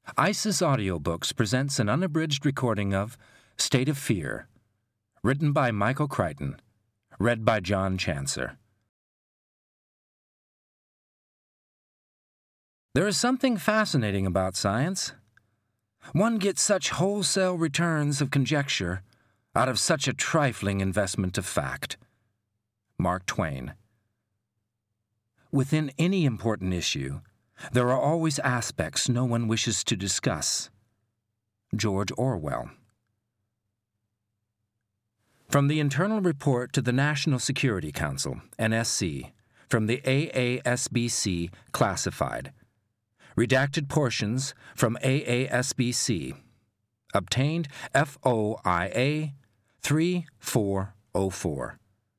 ISIS Audiobooks presents an unabridged recording of State of Fear, written by Michael Crichton, read by John Chancer. There is something fascinating about science. One gets such wholesale returns of conjecture out of such a trifling investment of fact. Mark Twain. Within any important issue, there are always aspects no one wishes to discuss. George Orwell. From the Internal Report to the National Security Council, NSC, from the AASBC, classified. Redacted portions from AASBC. Obtained FOIA 3404.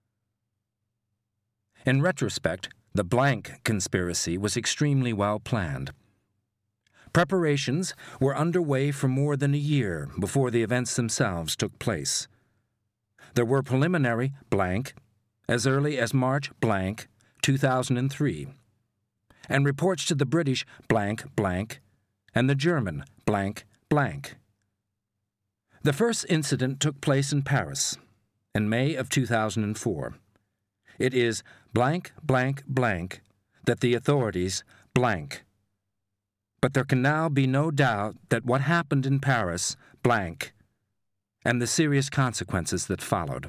In retrospect, the blank conspiracy was extremely well planned. Preparations were underway for more than a year before the events themselves took place. There were preliminary blank as early as March blank 2003, and reports to the British blank blank and the German blank blank. The first incident took place in Paris in May of 2004. It is blank, blank, blank that the authorities blank. But there can now be no doubt that what happened in Paris blank, and the serious consequences that followed.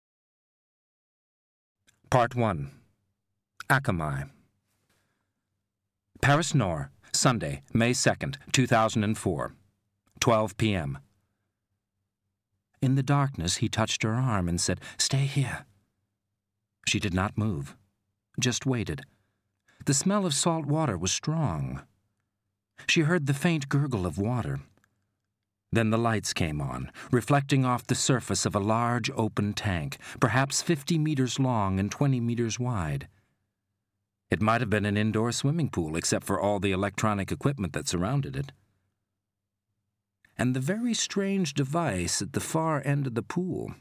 Part 1. Akamai. Paris Nord, Sunday, May 2nd, 2004, 12 p.m. In the darkness, he touched her arm and said, "Stay here." She did not move, just waited. The smell of salt water was strong. She heard the faint gurgle of water. Then the lights came on, reflecting off the surface of a large open tank, perhaps 50 meters long and 20 meters wide. It might have been an indoor swimming pool, except for all the electronic equipment that surrounded it. And the very strange device at the far end of the pool.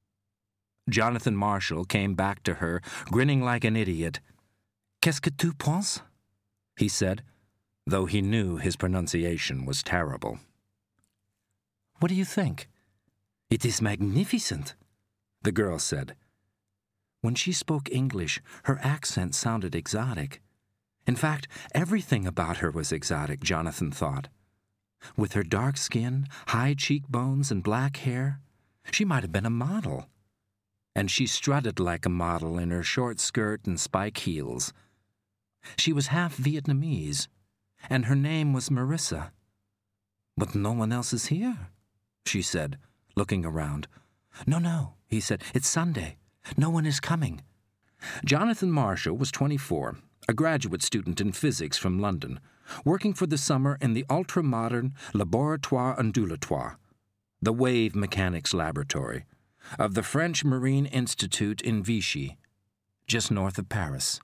Jonathan Marshall came back to her, grinning like an idiot. "Qu'est-ce que tu penses?" he said, though he knew his pronunciation was terrible. "What do you think?" "It is magnificent," the girl said. When she spoke English, her accent sounded exotic. In fact, everything about her was exotic, Jonathan thought. With her dark skin, high cheekbones, and black hair, she might have been a model. And she strutted like a model in her short skirt and spike heels. She was half Vietnamese, and her name was Marissa. "But no one else is here," she said, looking around. No, he said, "it's Sunday. No one is coming." Jonathan Marshall was 24, a graduate student in physics from London, working for the summer in the ultra-modern Laboratoire Ondulatoire, the wave mechanics laboratory, of the French Marine Institute in Vichy, just north of Paris.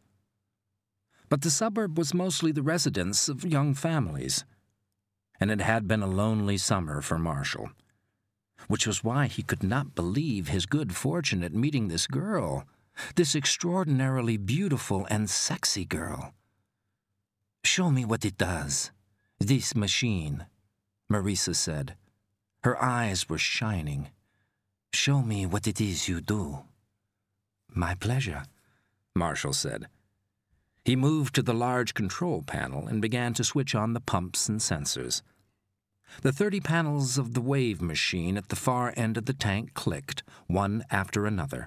But the suburb was mostly the residence of young families, and it had been a lonely summer for Marshall, which was why he could not believe his good fortune at meeting this girl, this extraordinarily beautiful and sexy girl. "Show me what it does, this machine," Marissa said. Her eyes were shining. "Show me what it is you do." "My pleasure," Marshall said. He moved to the large control panel and began to switch on the pumps and sensors. The 30 panels of the wave machine at the far end of the tank clicked, one after another.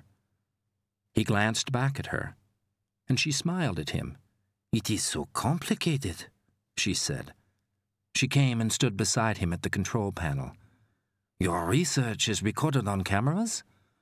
He glanced back at her, and she smiled at him. "It is so complicated," she said. She came and stood beside him at the control panel. "Your research is recorded on cameras?"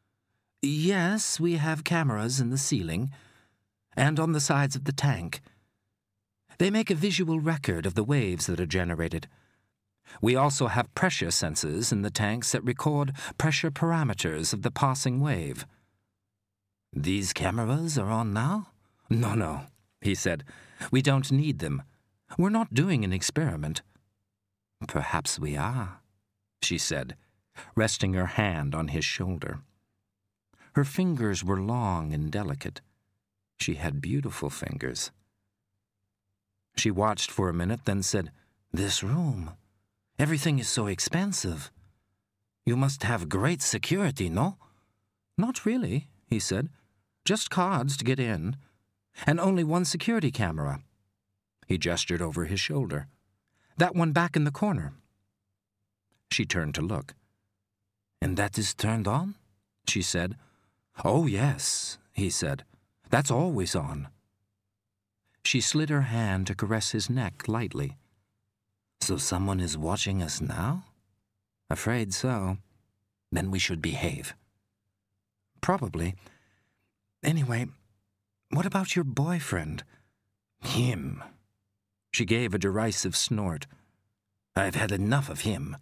"Yes, we have cameras in the ceiling and on the sides of the tank. They make a visual record of the waves that are generated. We also have pressure sensors in the tanks that record pressure parameters of the passing wave." "These cameras are on now?" No, he said. "We don't need them. We're not doing an experiment." "Perhaps we are," she said, resting her hand on his shoulder. Her fingers were long and delicate. She had beautiful fingers. She watched for a minute, then said, "This room, Everything is so expensive. You must have great security, no? Not really, he said. Just cards to get in. And only one security camera. He gestured over his shoulder. That one back in the corner. She turned to look. And that is turned on? She said. Oh, yes, he said. That's always on. She slid her hand to caress his neck lightly. So someone is watching us now? Afraid so. Then we should behave. Probably. Anyway, what about your boyfriend? Him. She gave a derisive snort. I've had enough of him.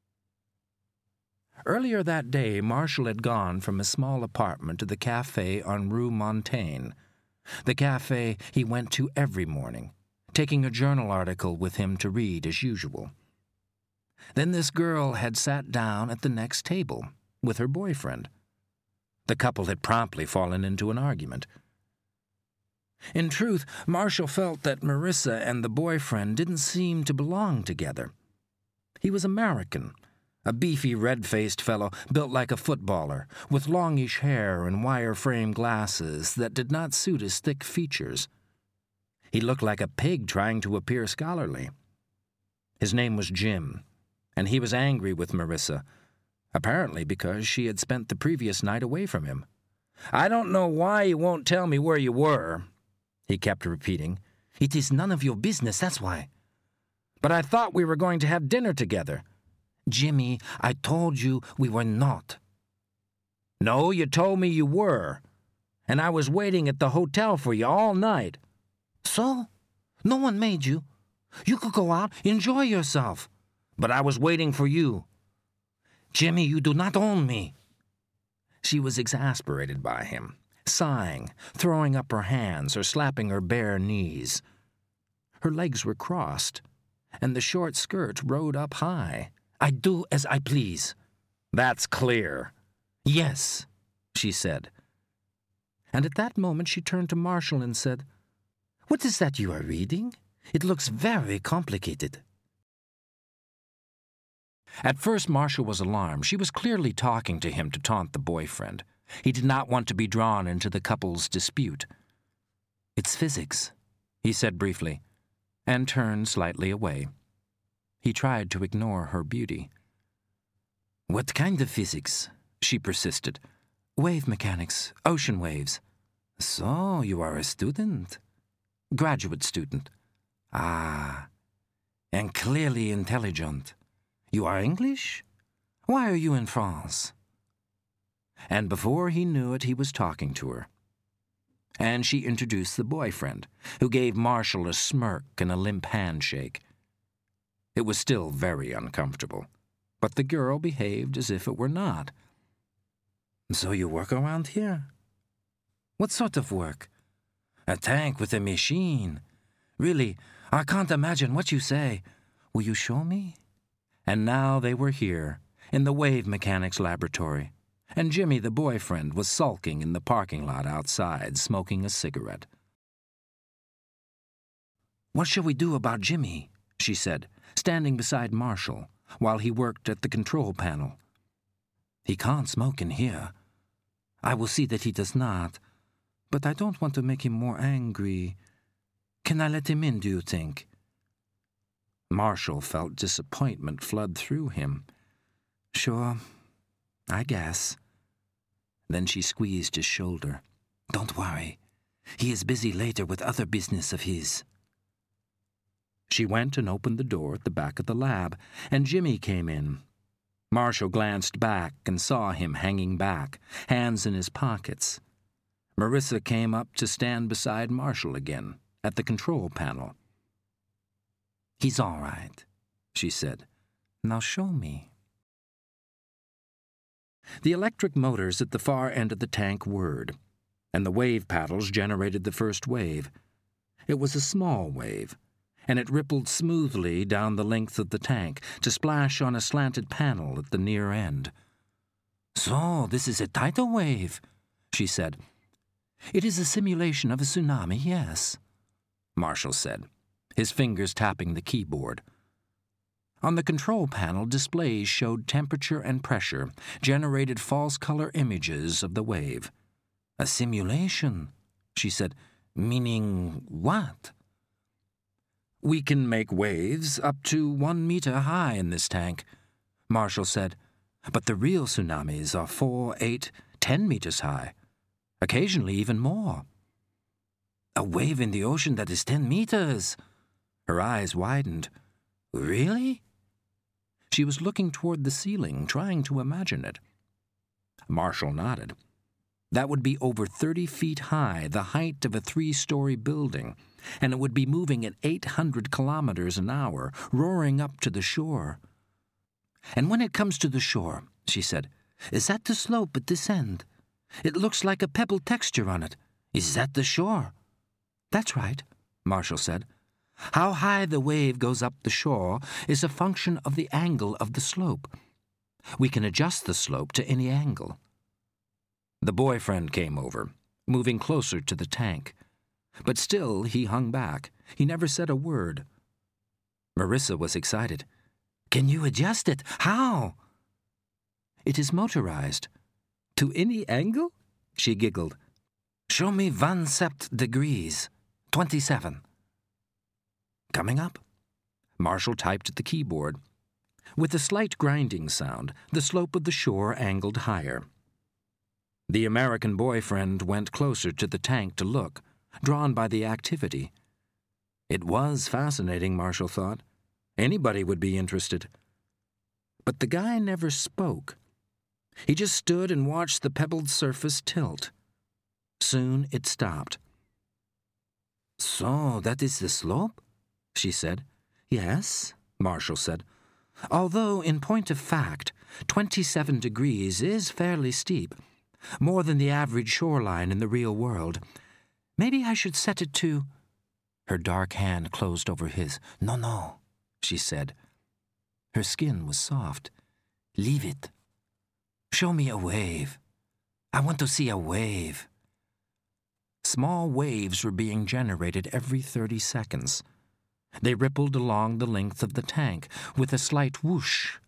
Earlier that day, Marshall had gone from a small apartment to the cafe on Rue Montaigne, the cafe he went to every morning, taking a journal article with him to read as usual. Then this girl had sat down at the next table with her boyfriend. The couple had promptly fallen into an argument. In truth, Marshall felt that Marissa and the boyfriend didn't seem to belong together. He was American, a beefy, red-faced fellow built like a footballer, with longish hair and wire-frame glasses that did not suit his thick features. He looked like a pig trying to appear scholarly. His name was Jim, and he was angry with Marissa, apparently because she had spent the previous night away from him. I don't know why you won't tell me where you were, he kept repeating. It is none of your business, that's why. But I thought we were going to have dinner together. Jimmy, I told you we were not. No, you told me you were. And I was waiting at the hotel for you all night. So? No one made you. You could go out, enjoy yourself. But I was waiting for you. Jimmy, you do not own me. She was exasperated by him, sighing, throwing up her hands or slapping her bare knees. Her legs were crossed, and the short skirt rode up high. I do as I please. That's clear. Yes, she said. And at that moment she turned to Marshall and said, What is that you are reading? It looks very complicated. At first Marshall was alarmed. She was clearly talking to him to taunt the boyfriend. He did not want to be drawn into the couple's dispute. It's physics, he said briefly, and turned slightly away. He tried to ignore her beauty. What kind of physics? She persisted. Wave mechanics, ocean waves. So, you are a student? Graduate student. Ah, and clearly intelligent. You are English? Why are you in France? And before he knew it, he was talking to her. And she introduced the boyfriend, who gave Marshall a smirk and a limp handshake. It was still very uncomfortable, but the girl behaved as if it were not. So you work around here? What sort of work? A tank with a machine. Really, I can't imagine what you say. Will you show me? And now they were here, in the wave mechanics laboratory, and Jimmy, the boyfriend, was sulking in the parking lot outside, smoking a cigarette. What shall we do about Jimmy? She said, standing beside Marshall, while he worked at the control panel. He can't smoke in here. I will see that he does not, but I don't want to make him more angry. Can I let him in, do you think? Marshall felt disappointment flood through him. Sure, I guess. Then she squeezed his shoulder. Don't worry. He is busy later with other business of his. She went and opened the door at the back of the lab, and Jimmy came in. Marshall glanced back and saw him hanging back, hands in his pockets. Marissa came up to stand beside Marshall again, at the control panel. He's all right, she said. Now show me. The electric motors at the far end of the tank whirred, and the wave paddles generated the first wave. It was a small wave, and it rippled smoothly down the length of the tank to splash on a slanted panel at the near end. So, this is a tidal wave, she said. It is a simulation of a tsunami, yes, Marshall said, his fingers tapping the keyboard. On the control panel, displays showed temperature and pressure, generated false color images of the wave. "A simulation," she said. "Meaning what?" "We can make waves up to 1 meter high in this tank," Marshall said. "But the real tsunamis are 4, 8, 10 meters high, occasionally even more." "A wave in the ocean that is 10 meters?" Her eyes widened. "Really?" She was looking toward the ceiling, trying to imagine it. Marshall nodded. "That would be over 30 feet high, the height of a 3-story building, and it would be moving at 800 kilometers an hour, roaring up to the shore." "And when it comes to the shore," she said, "is that the slope at this end? It looks like a pebble texture on it. Is that the shore?" "That's right," Marshall said. "How high the wave goes up the shore is a function of the angle of the slope. We can adjust the slope to any angle." The boyfriend came over, moving closer to the tank. But still he hung back. He never said a word. Marissa was excited. "Can you adjust it? How?" "It is motorized." "To any angle?" She giggled. "Show me 1 degrees. 27. "Coming up." Marshall typed at the keyboard. With a slight grinding sound, the slope of the shore angled higher. The American boyfriend went closer to the tank to look, drawn by the activity. It was fascinating, Marshall thought. Anybody would be interested. But the guy never spoke. He just stood and watched the pebbled surface tilt. Soon it stopped. "So that is the slope?" she said. "Yes," Marshall said. "Although, in point of fact, 27 degrees is fairly steep, more than the average shoreline in the real world. Maybe I should set it to—" Her dark hand closed over his. No, she said. Her skin was soft. "Leave it. Show me a wave. I want to see a wave." Small waves were being generated every 30 seconds. They rippled along the length of the tank with a slight whoosh.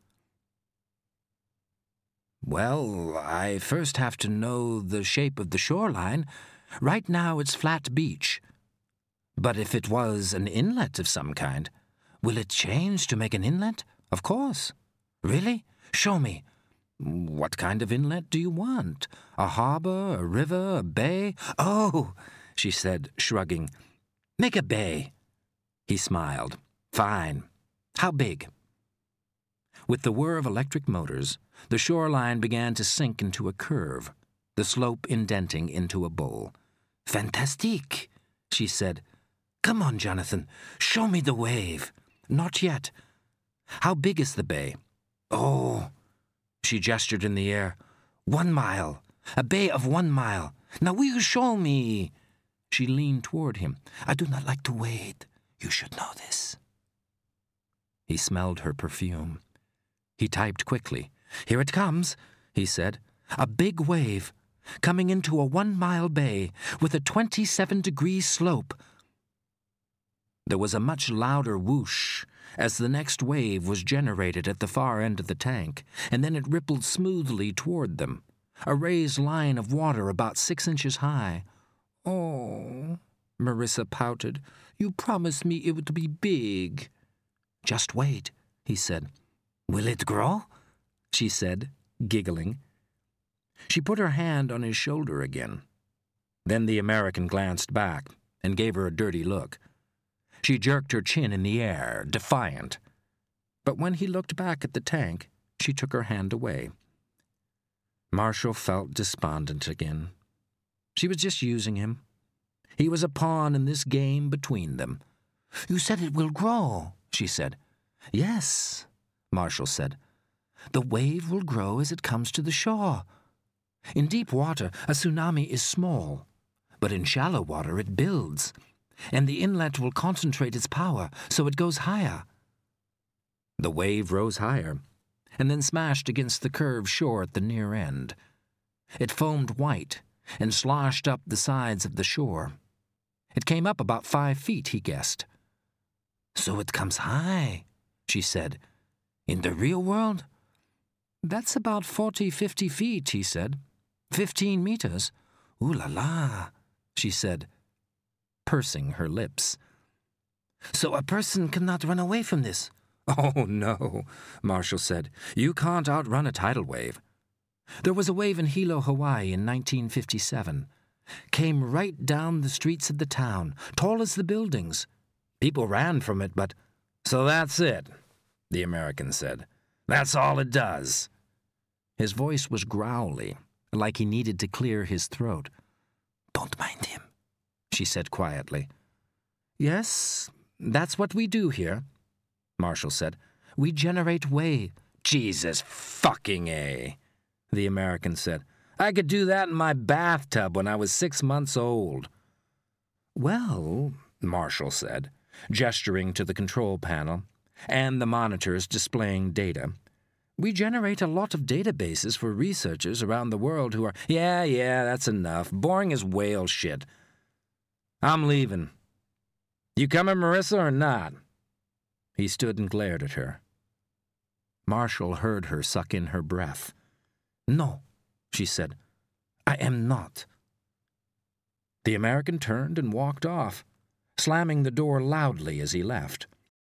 "Well, I first have to know the shape of the shoreline. Right now it's flat beach. But if it was an inlet of some kind, will it change to make an inlet? Of course. Really? Show me. What kind of inlet do you want? A harbor, a river, a bay?" "Oh," she said, shrugging. "Make a bay." He smiled. "Fine. How big?" With the whir of electric motors, the shoreline began to sink into a curve, the slope indenting into a bowl. "Fantastique," she said. "Come on, Jonathan. Show me the wave." "Not yet." "How big is the bay?" "Oh," she gestured in the air. 1 mile. A bay of 1 mile. Now will you show me?" She leaned toward him. "I do not like to wait. You should know this." He smelled her perfume. He typed quickly. "Here it comes," he said. "A big wave, coming into a 1-mile bay with a 27-degree slope." There was a much louder whoosh as the next wave was generated at the far end of the tank, and then it rippled smoothly toward them, a raised line of water about 6 inches high. "Oh," Marissa pouted, "you promised me it would be big." "Just wait," he said. "Will it grow?" she said, giggling. She put her hand on his shoulder again. Then the American glanced back and gave her a dirty look. She jerked her chin in the air, defiant. But when he looked back at the tank, she took her hand away. Marshall felt despondent again. She was just using him. He was a pawn in this game between them. "You said it will grow," she said. "Yes," Marshall said. "The wave will grow as it comes to the shore. In deep water, a tsunami is small, but in shallow water it builds, and the inlet will concentrate its power so it goes higher." The wave rose higher, and then smashed against the curved shore at the near end. It foamed white and sloshed up the sides of the shore. It came up about 5 feet, he guessed. "So it comes high," she said. In the real world? That's about 40, 50 feet, he said. 15 meters. Ooh la la, she said, pursing her lips. So a person cannot run away from this? Oh, no, Marshall said. You can't outrun a tidal wave. There was a wave in Hilo, Hawaii in 1957. Came right down the streets of the town, tall as the buildings. People ran from it, but... So that's it, the American said. That's all it does. His voice was growly, like he needed to clear his throat. Don't mind him, she said quietly. Yes, that's what we do here, Marshall said. We generate wave. Jesus fucking A, the American said. I could do that in my bathtub when I was 6 months old. Well, Marshall said, gesturing to the control panel and the monitors displaying data, we generate a lot of databases for researchers around the world who are, yeah, that's enough. Boring as whale shit. I'm leaving. You coming, Marissa, or not? He stood and glared at her. Marshall heard her suck in her breath. No, she said. I am not. The American turned and walked off, slamming the door loudly as he left.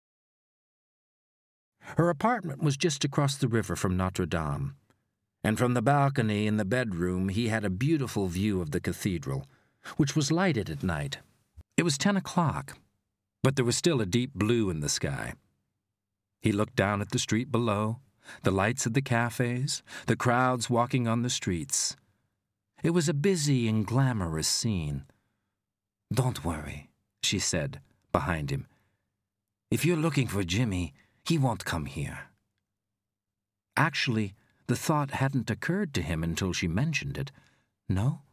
Her apartment was just across the river from Notre Dame, and from the balcony in the bedroom he had a beautiful view of the cathedral, which was lighted at night. It was 10 o'clock, but there was still a deep blue in the sky. He looked down at the street below, the lights of the cafes, the crowds walking on the streets. It was a busy and glamorous scene. Don't worry, she said, behind him. If you're looking for Jimmy, he won't come here. Actually, the thought hadn't occurred to him until she mentioned it. No,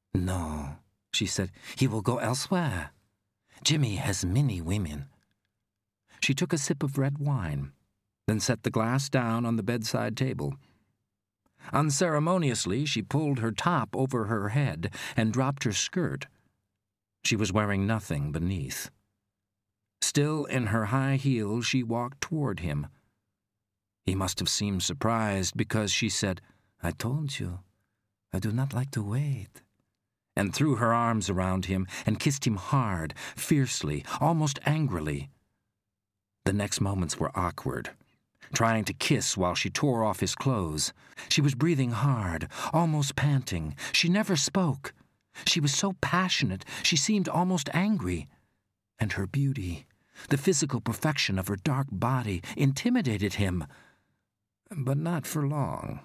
she said. He will go elsewhere. Jimmy has many women. She took a sip of red wine, then set the glass down on the bedside table. Unceremoniously, she pulled her top over her head and dropped her skirt. She was wearing nothing beneath. Still in her high heels, she walked toward him. He must have seemed surprised because she said, I told you, I do not like to wait, and threw her arms around him and kissed him hard, fiercely, almost angrily. The next moments were awkward, trying to kiss while she tore off his clothes. She was breathing hard, almost panting. She never spoke. She was so passionate, she seemed almost angry. And her beauty, the physical perfection of her dark body, intimidated him. But not for long.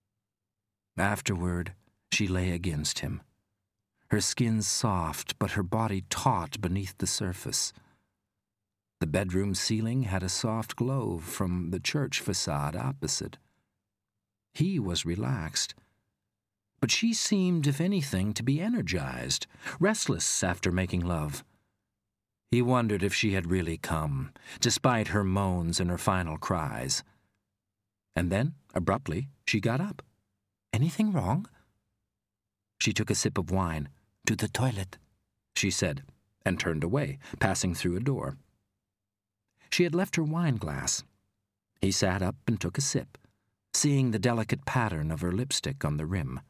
Afterward, she lay against him, her skin soft but her body taut beneath the surface. The bedroom ceiling had a soft glow from the church facade opposite. He was relaxed, but she seemed, if anything, to be energized, restless after making love. He wondered if she had really come, despite her moans and her final cries. And then, abruptly, she got up. Anything wrong? She took a sip of wine. To the toilet, she said, and turned away, passing through a door. She had left her wine glass. He sat up and took a sip, seeing the delicate pattern of her lipstick on the rim.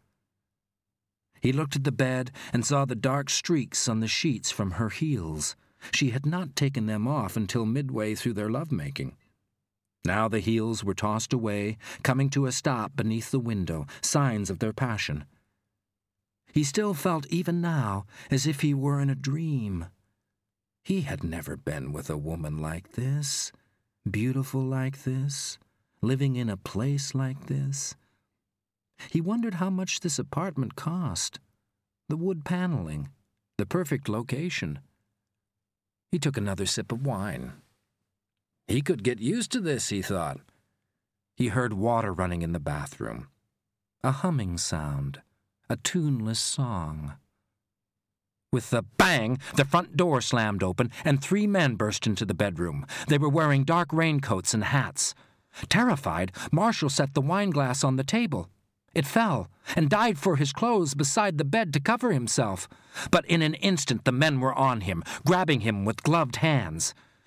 He looked at the bed and saw the dark streaks on the sheets from her heels. She had not taken them off until midway through their lovemaking. Now the heels were tossed away, coming to a stop beneath the window, signs of their passion. He still felt even now as if he were in a dream. He had never been with a woman like this, beautiful like this, living in a place like this. He wondered how much this apartment cost, the wood paneling, the perfect location. He took another sip of wine. He could get used to this, he thought. He heard water running in the bathroom, a humming sound, a tuneless song. With a bang, the front door slammed open, and 3 men burst into the bedroom. They were wearing dark raincoats and hats. Terrified, Marshall set the wineglass on the table. It fell, and dived for his clothes beside the bed to cover himself. But in an instant the men were on him, grabbing him with gloved hands.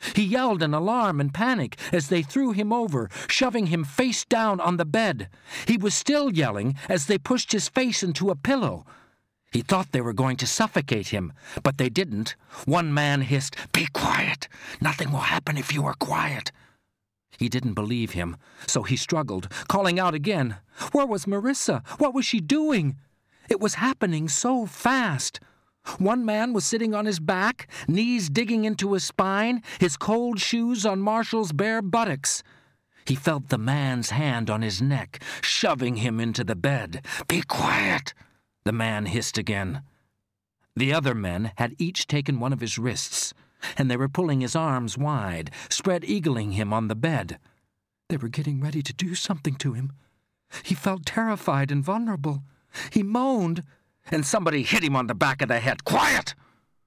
He yelled in alarm and panic as they threw him over, shoving him face down on the bed. He was still yelling as they pushed his face into a pillow. He thought they were going to suffocate him, but they didn't. One man hissed, "Be quiet! Nothing will happen if you are quiet." He didn't believe him, so he struggled, calling out again. Where was Marissa? What was she doing? It was happening so fast. One man was sitting on his back, knees digging into his spine, his cold shoes on Marshall's bare buttocks. He felt the man's hand on his neck, shoving him into the bed. "Be quiet!" the man hissed again. The other men had each taken one of his wrists, and they were pulling his arms wide, spread-eagling him on the bed. They were getting ready to do something to him. He felt terrified and vulnerable. He moaned, and somebody hit him on the back of the head. "Quiet!"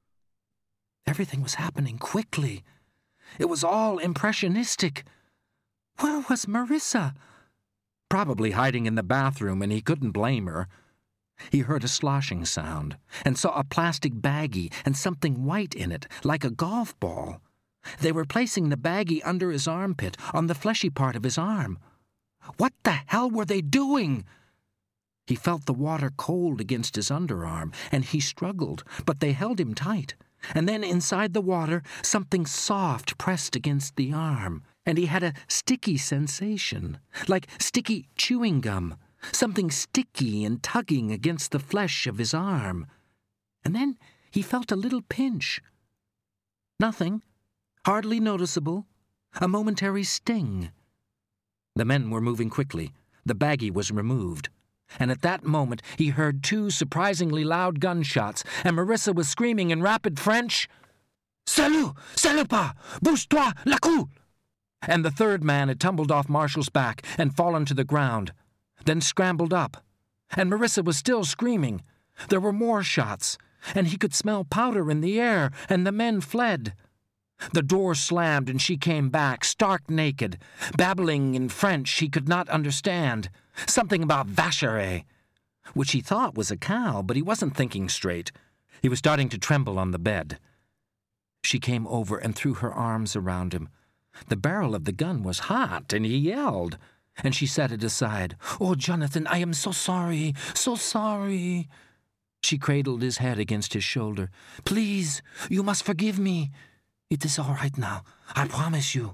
Everything was happening quickly. It was all impressionistic. Where was Marissa? Probably hiding in the bathroom, and he couldn't blame her. He heard a sloshing sound, and saw a plastic baggie and something white in it, like a golf ball. They were placing the baggie under his armpit, on the fleshy part of his arm. What the hell were they doing? He felt the water cold against his underarm, and he struggled, but they held him tight. And then inside the water, something soft pressed against the arm, and he had a sticky sensation, like sticky chewing gum. Something sticky and tugging against the flesh of his arm. And then he felt a little pinch. Nothing, hardly noticeable, a momentary sting. The men were moving quickly. The baggie was removed. And at that moment he heard 2 surprisingly loud gunshots, and Marissa was screaming in rapid French, "Salut! Salut pas! Bouge-toi, la coule!" And the third man had tumbled off Marshall's back and fallen to the ground, then scrambled up. And Marissa was still screaming. There were more shots, and he could smell powder in the air, and the men fled. The door slammed, and she came back, stark naked, babbling in French he could not understand, something about vacherie, which he thought was a cow, but he wasn't thinking straight. He was starting to tremble on the bed. She came over and threw her arms around him. The barrel of the gun was hot, and he yelled, and she set it aside. "Oh, Jonathan, I am so sorry, so sorry." She cradled his head against his shoulder. "Please, you must forgive me. It is all right now, I promise you."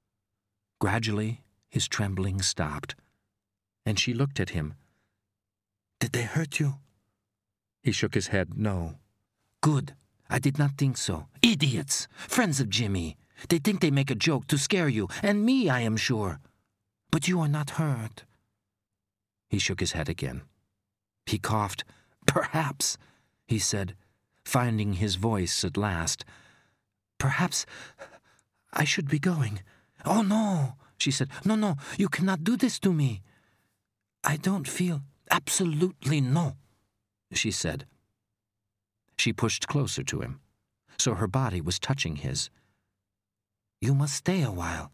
Gradually, his trembling stopped, and she looked at him. "Did they hurt you?" He shook his head, "No." "Good. I did not think so. Idiots! Friends of Jimmy. They think they make a joke to scare you, and me, I am sure. But you are not hurt." He shook his head again. He coughed. "Perhaps," he said, finding his voice at last. "Perhaps I should be going." "Oh, no," she said. "No, you cannot do this to me." "I don't feel absolutely no," she said. She pushed closer to him, so her body was touching his. "You must stay a while."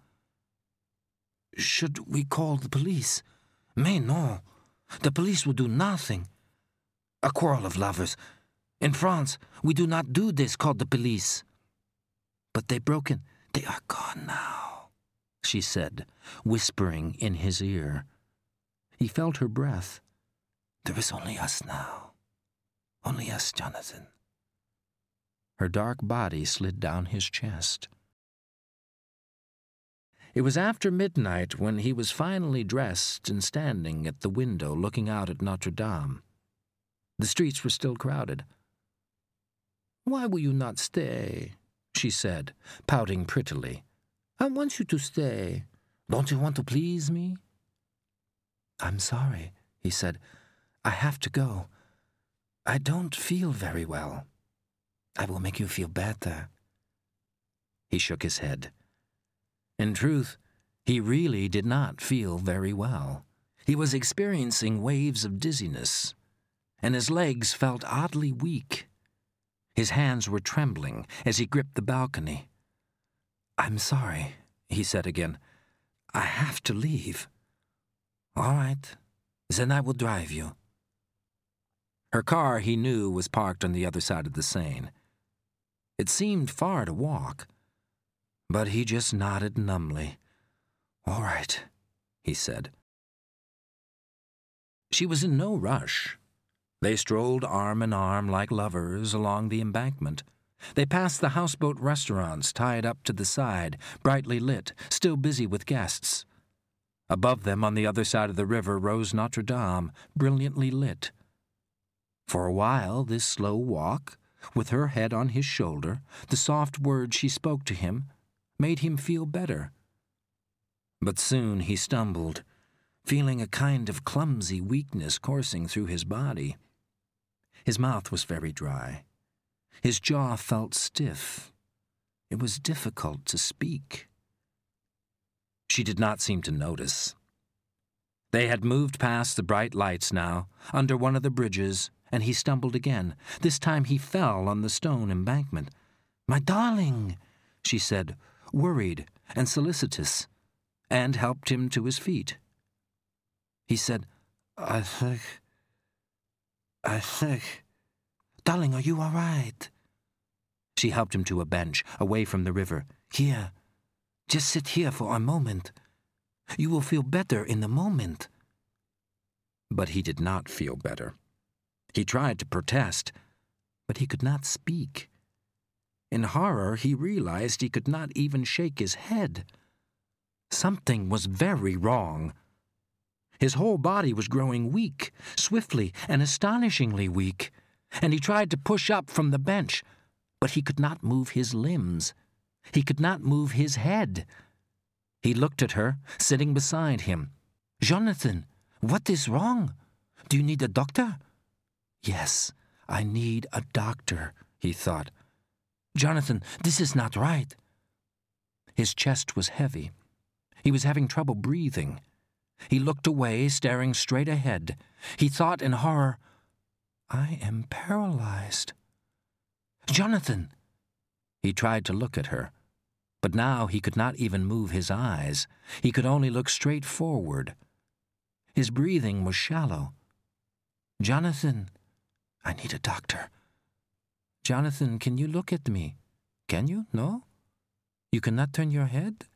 "Should we call the police?" "Mais non. The police will do nothing. A quarrel of lovers. In France, we do not do this, call the police." "But they broke in. They are gone now," she said, whispering in his ear. He felt her breath. "There is only us now. Only us, Jonathan." Her dark body slid down his chest. It was after midnight when he was finally dressed and standing at the window looking out at Notre Dame. The streets were still crowded. "Why will you not stay?" she said, pouting prettily. "I want you to stay. Don't you want to please me?" "I'm sorry," he said. "I have to go. I don't feel very well." "I will make you feel better." He shook his head. In truth, he really did not feel very well. He was experiencing waves of dizziness, and his legs felt oddly weak. His hands were trembling as he gripped the balcony. "I'm sorry," he said again. "I have to leave." "All right, then I will drive you." Her car, he knew, was parked on the other side of the Seine. It seemed far to walk, But he just nodded numbly. "All right," he said. She was in no rush. They strolled arm in arm like lovers along the embankment. They passed the houseboat restaurants tied up to the side, brightly lit, still busy with guests. Above them, on the other side of the river, rose Notre Dame, brilliantly lit. For a while, this slow walk, with her head on his shoulder, the soft words she spoke to him, made him feel better. But soon he stumbled, feeling a kind of clumsy weakness coursing through his body. His mouth was very dry. His jaw felt stiff. It was difficult to speak. She did not seem to notice. They had moved past the bright lights now, under one of the bridges, and he stumbled again. This time he fell on the stone embankment. "My darling," she said, worried and solicitous, and helped him to his feet. He said, I think... Darling, are you all right?" She helped him to a bench, away from the river. "Here, just sit here for a moment. You will feel better in a moment." But he did not feel better. He tried to protest, but he could not speak. In horror, he realized he could not even shake his head. Something was very wrong. His whole body was growing weak, swiftly and astonishingly weak, and he tried to push up from the bench, but he could not move his limbs. He could not move his head. He looked at her, sitting beside him. "Jonathan, what is wrong? Do you need a doctor?" "Yes, I need a doctor," he thought. "Jonathan, this is not right." His chest was heavy. He was having trouble breathing. He looked away, staring straight ahead. He thought in horror, "I am paralyzed." "Jonathan!" He tried to look at her, but now he could not even move his eyes. He could only look straight forward. His breathing was shallow. "Jonathan, I need a doctor. Jonathan, can you look at me? Can you? No? You cannot turn your head?"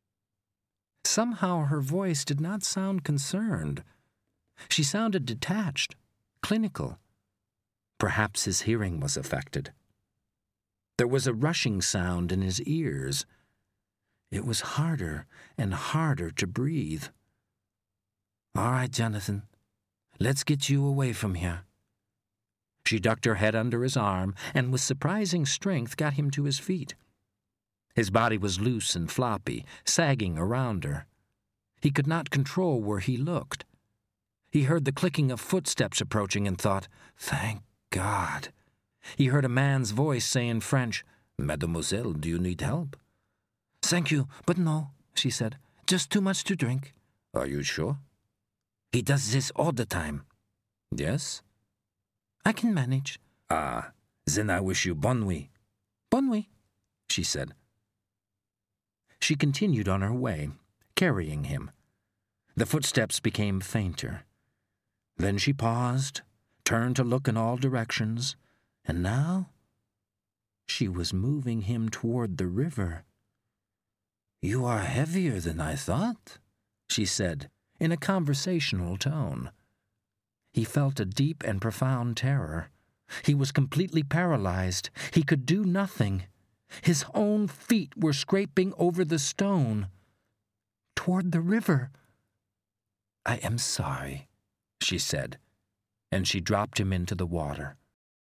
Somehow her voice did not sound concerned. She sounded detached, clinical. Perhaps his hearing was affected. There was a rushing sound in his ears. It was harder and harder to breathe. "All right, Jonathan, let's get you away from here." She ducked her head under his arm and with surprising strength got him to his feet. His body was loose and floppy, sagging around her. He could not control where he looked. He heard the clicking of footsteps approaching and thought, "Thank God." He heard a man's voice say in French, "Mademoiselle, do you need help?" "Thank you, but no," she said. "Just too much to drink." "Are you sure?" "He does this all the time." "Yes?" "I can manage." "Ah, then I wish you bonne nuit." "Bonne nuit," she said. She continued on her way, carrying him. The footsteps became fainter. Then she paused, turned to look in all directions, and now she was moving him toward the river. "You are heavier than I thought," she said, in a conversational tone. He felt a deep and profound terror. He was completely paralyzed. He could do nothing. His own feet were scraping over the stone, toward the river. "I am sorry," she said, and she dropped him into the water.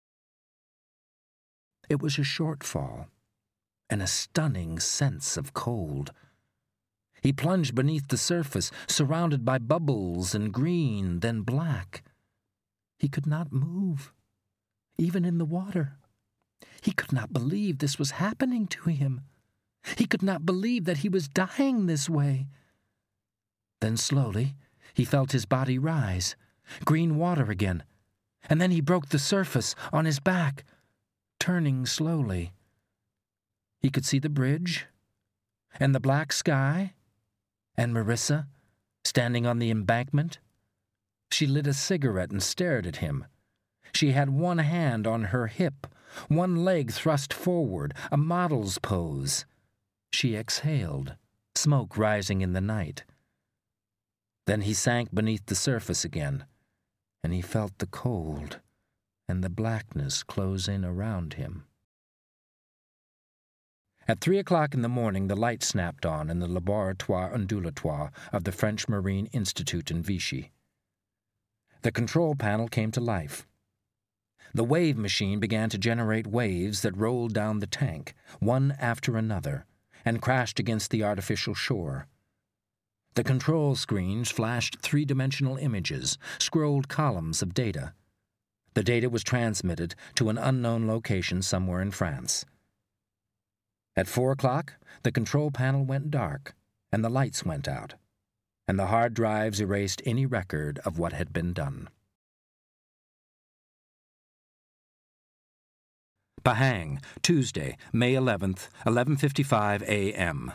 It was a short fall, and a stunning sense of cold. He plunged beneath the surface, surrounded by bubbles and green, then black. He could not move, even in the water. He could not believe this was happening to him. He could not believe that he was dying this way. Then slowly, he felt his body rise, green water again, and then he broke the surface on his back, turning slowly. He could see the bridge, and the black sky, and Marissa, standing on the embankment. She lit a cigarette and stared at him. She had one hand on her hip, one leg thrust forward, a model's pose. She exhaled, smoke rising in the night. Then he sank beneath the surface again, and he felt the cold and the blackness close in around him. At 3 o'clock in the morning, the light snapped on in the Laboratoire Ondulatoire of the French Marine Institute in Vichy. The control panel came to life. The wave machine began to generate waves that rolled down the tank, one after another, and crashed against the artificial shore. The control screens flashed three-dimensional images, scrolled columns of data. The data was transmitted to an unknown location somewhere in France. At 4 o'clock, the control panel went dark, and the lights went out, and the hard drives erased any record of what had been done. Pahang, Tuesday, May 11th, 11:55 a.m.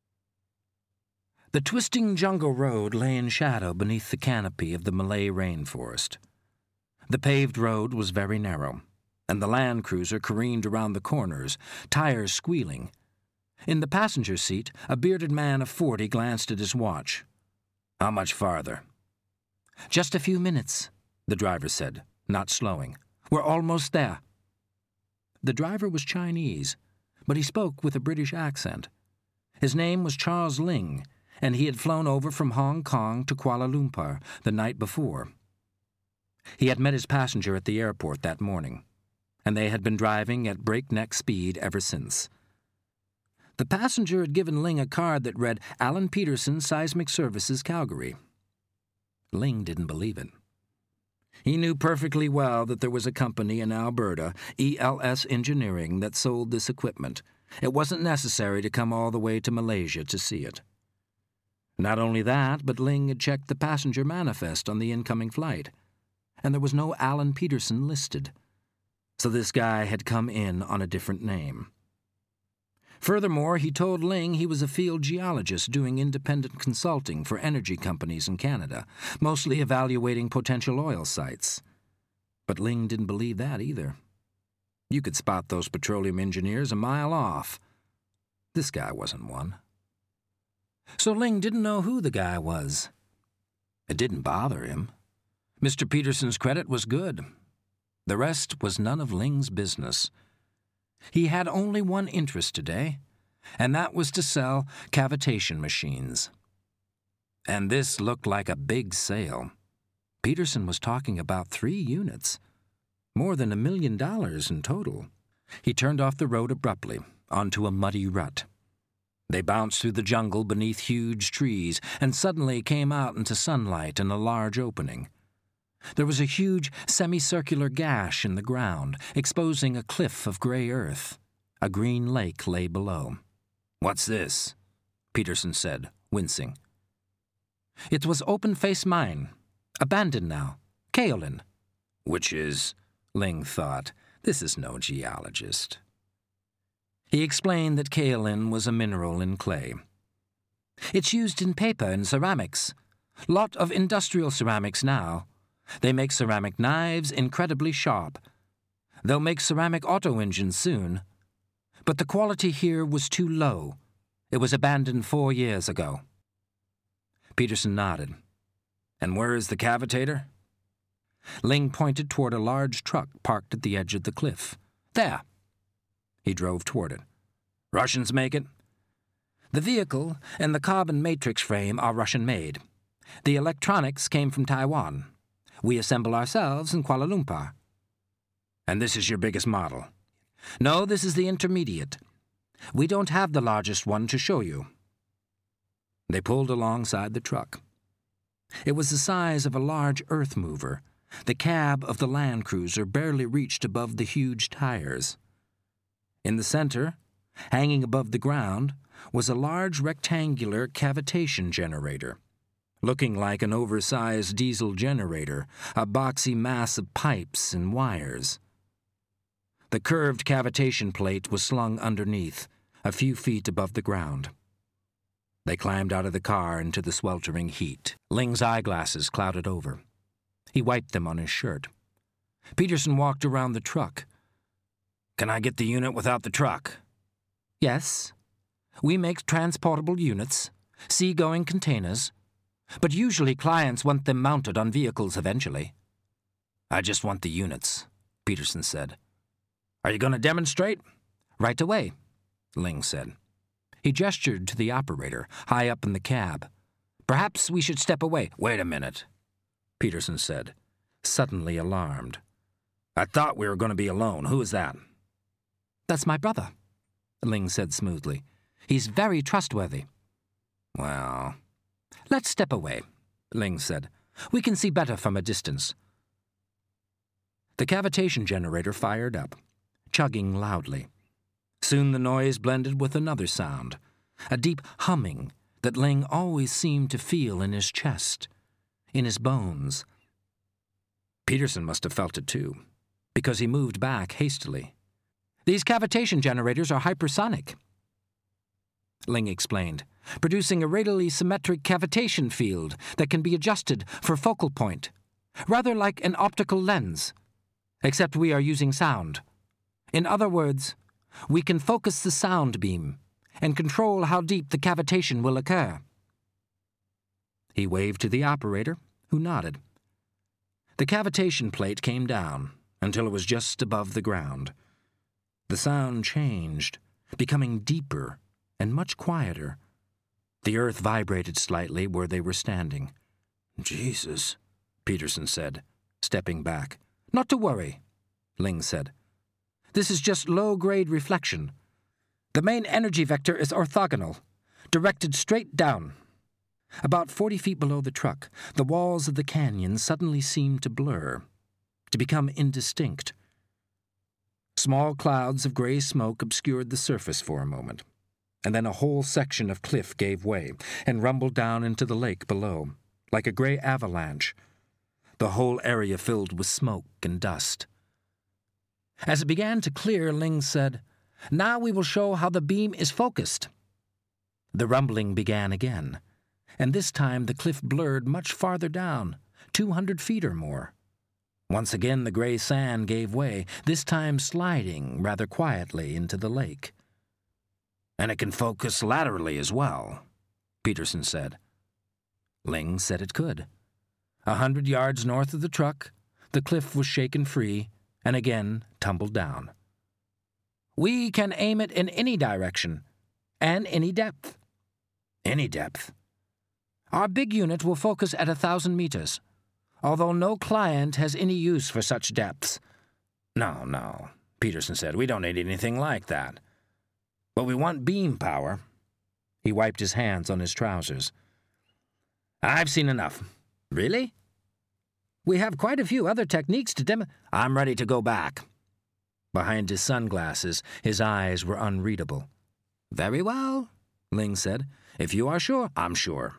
The twisting jungle road lay in shadow beneath the canopy of the Malay rainforest. The paved road was very narrow, and the land cruiser careened around the corners, tires squealing. In the passenger seat, a bearded man of 40 glanced at his watch. "How much farther?" "Just a few minutes," the driver said, not slowing. "We're almost there." The driver was Chinese, but he spoke with a British accent. His name was Charles Ling, and he had flown over from Hong Kong to Kuala Lumpur the night before. He had met his passenger at the airport that morning, and they had been driving at breakneck speed ever since. The passenger had given Ling a card that read Alan Peterson Seismic Services, Calgary. Ling didn't believe it. He knew perfectly well that there was a company in Alberta, ELS Engineering, that sold this equipment. It wasn't necessary to come all the way to Malaysia to see it. Not only that, but Ling had checked the passenger manifest on the incoming flight, and there was no Alan Peterson listed. So this guy had come in on a different name. Furthermore, he told Ling he was a field geologist doing independent consulting for energy companies in Canada, mostly evaluating potential oil sites. But Ling didn't believe that either. You could spot those petroleum engineers a mile off. This guy wasn't one. So Ling didn't know who the guy was. It didn't bother him. Mr. Peterson's credit was good. The rest was none of Ling's business. He had only one interest today, and that was to sell cavitation machines. And this looked like a big sale. Peterson was talking about 3 units, more than $1 million in total. He turned off the road abruptly, onto a muddy rut. They bounced through the jungle beneath huge trees and suddenly came out into sunlight in a large opening. There was a huge semicircular gash in the ground, exposing a cliff of gray earth. A green lake lay below. "What's this?" Peterson said, wincing. It was open-face mine. Abandoned now. Kaolin. Which is, Ling thought, this is no geologist. He explained that kaolin was a mineral in clay. "It's used in paper and ceramics. Lot of industrial ceramics now. They make ceramic knives incredibly sharp. They'll make ceramic auto engines soon. But the quality here was too low. It was abandoned 4 years ago." Peterson nodded. "And where is the cavitator?" Ling pointed toward a large truck parked at the edge of the cliff. "There." He drove toward it. "Russians make it?" "The vehicle and the carbon matrix frame are Russian-made. The electronics came from Taiwan. We assemble ourselves in Kuala Lumpur." "And this is your biggest model?" "No, this is the intermediate. We don't have the largest one to show you." They pulled alongside the truck. It was the size of a large earth mover. The cab of the land cruiser barely reached above the huge tires. In the center, hanging above the ground, was a large rectangular cavitation generator. Looking like an oversized diesel generator, a boxy mass of pipes and wires. The curved cavitation plate was slung underneath, a few feet above the ground. They climbed out of the car into the sweltering heat. Ling's eyeglasses clouded over. He wiped them on his shirt. Peterson walked around the truck. "Can I get the unit without the truck?" "Yes. We make transportable units, seagoing containers, but usually clients want them mounted on vehicles eventually. I just want the units, Peterson said. Are you going to demonstrate? Right away, Ling said. He gestured to the operator, high up in the cab. Perhaps we should step away. Wait a minute, Peterson said, suddenly alarmed. I thought we were going to be alone. Who is that? That's my brother, Ling said smoothly. He's very trustworthy. Well, let's step away, Ling said. We can see better from a distance. The cavitation generator fired up, chugging loudly. Soon the noise blended with another sound, a deep humming that Ling always seemed to feel in his chest, in his bones. Peterson must have felt it too, because he moved back hastily. These cavitation generators are hypersonic, Ling explained, producing a radially symmetric cavitation field that can be adjusted for focal point, rather like an optical lens, except we are using sound. In other words, we can focus the sound beam and control how deep the cavitation will occur. He waved to the operator, who nodded. The cavitation plate came down until it was just above the ground. The sound changed, becoming deeper and much quieter. The earth vibrated slightly where they were standing. Jesus, Peterson said, stepping back. Not to worry, Ling said. This is just low-grade reflection. The main energy vector is orthogonal, directed straight down. About 40 feet below the truck, the walls of the canyon suddenly seemed to blur, to become indistinct. Small clouds of gray smoke obscured the surface for a moment, and then a whole section of cliff gave way and rumbled down into the lake below, like a gray avalanche, the whole area filled with smoke and dust. As it began to clear, Ling said, "Now we will show how the beam is focused." The rumbling began again, and this time the cliff blurred much farther down, 200 feet or more. Once again the gray sand gave way, this time sliding rather quietly into the lake. And it can focus laterally as well, Peterson said. Ling said it could. 100 yards north of the truck, the cliff was shaken free and again tumbled down. We can aim it in any direction and any depth. Any depth. Our big unit will focus at 1,000 meters, although no client has any use for such depths. No, Peterson said. We don't need anything like that. But we want beam power. He wiped his hands on his trousers. I've seen enough. Really? We have quite a few other techniques to I'm ready to go back. Behind his sunglasses, his eyes were unreadable. Very well, Ling said. If you are sure, I'm sure.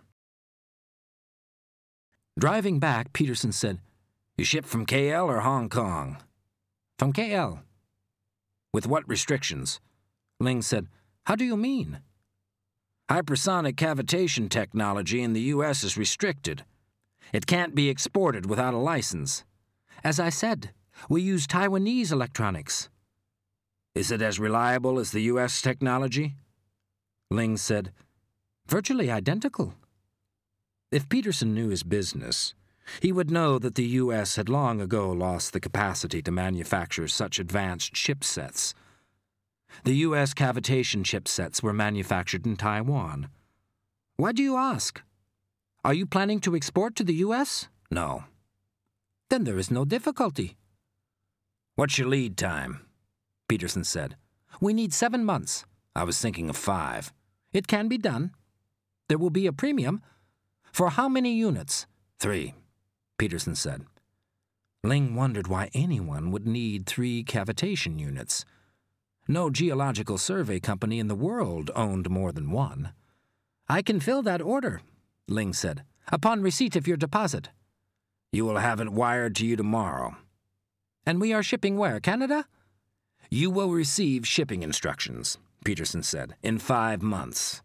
Driving back, Peterson said, You ship from KL or Hong Kong? From KL. With what restrictions? Ling said, How do you mean? Hypersonic cavitation technology in the U.S. is restricted. It can't be exported without a license. As I said, we use Taiwanese electronics. Is it as reliable as the U.S. technology? Ling said, Virtually identical. If Peterson knew his business, he would know that the U.S. had long ago lost the capacity to manufacture such advanced chipsets. The U.S. cavitation chipsets were manufactured in Taiwan. Why do you ask? Are you planning to export to the U.S.? No. Then there is no difficulty. What's your lead time? Peterson said. We need 7 months. I was thinking of 5. It can be done. There will be a premium. For how many units? 3, Peterson said. Ling wondered why anyone would need 3 cavitation units. No geological survey company in the world owned more than one. I can fill that order, Ling said, upon receipt of your deposit. You will have it wired to you tomorrow. And we are shipping where, Canada? You will receive shipping instructions, Peterson said, in 5 months.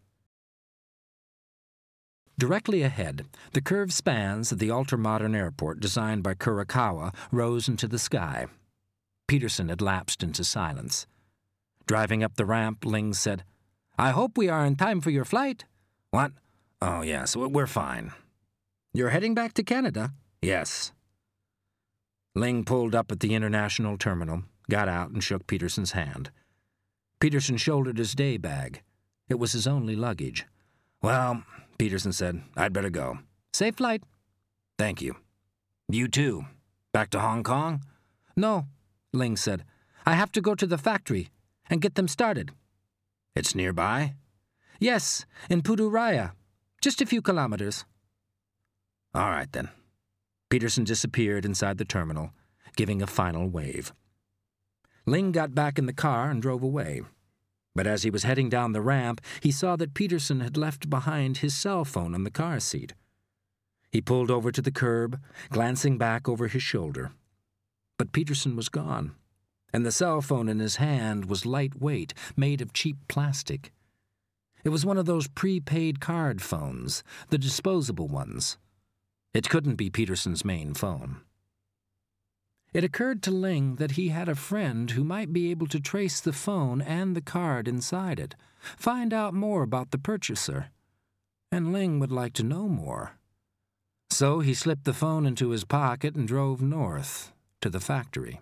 Directly ahead, the curved spans of the ultra-modern airport designed by Kurokawa rose into the sky. Peterson had lapsed into silence. Driving up the ramp, Ling said, I hope we are in time for your flight. What? Oh, yes, we're fine. You're heading back to Canada? Yes. Ling pulled up at the international terminal, got out, and shook Peterson's hand. Peterson shouldered his day bag. It was his only luggage. Well, Peterson said, I'd better go. Safe flight. Thank you. You too. Back to Hong Kong? No, Ling said. I have to go to the factory and get them started. It's nearby? Yes, in Puduvaraya. Just a few kilometers. All right, then. Peterson disappeared inside the terminal, giving a final wave. Ling got back in the car and drove away. But as he was heading down the ramp, he saw that Peterson had left behind his cell phone on the car seat. He pulled over to the curb, glancing back over his shoulder. But Peterson was gone, and the cell phone in his hand was lightweight, made of cheap plastic. It was one of those prepaid card phones, the disposable ones. It couldn't be Peterson's main phone. It occurred to Ling that he had a friend who might be able to trace the phone and the card inside it, find out more about the purchaser. And Ling would like to know more. So he slipped the phone into his pocket and drove north to the factory.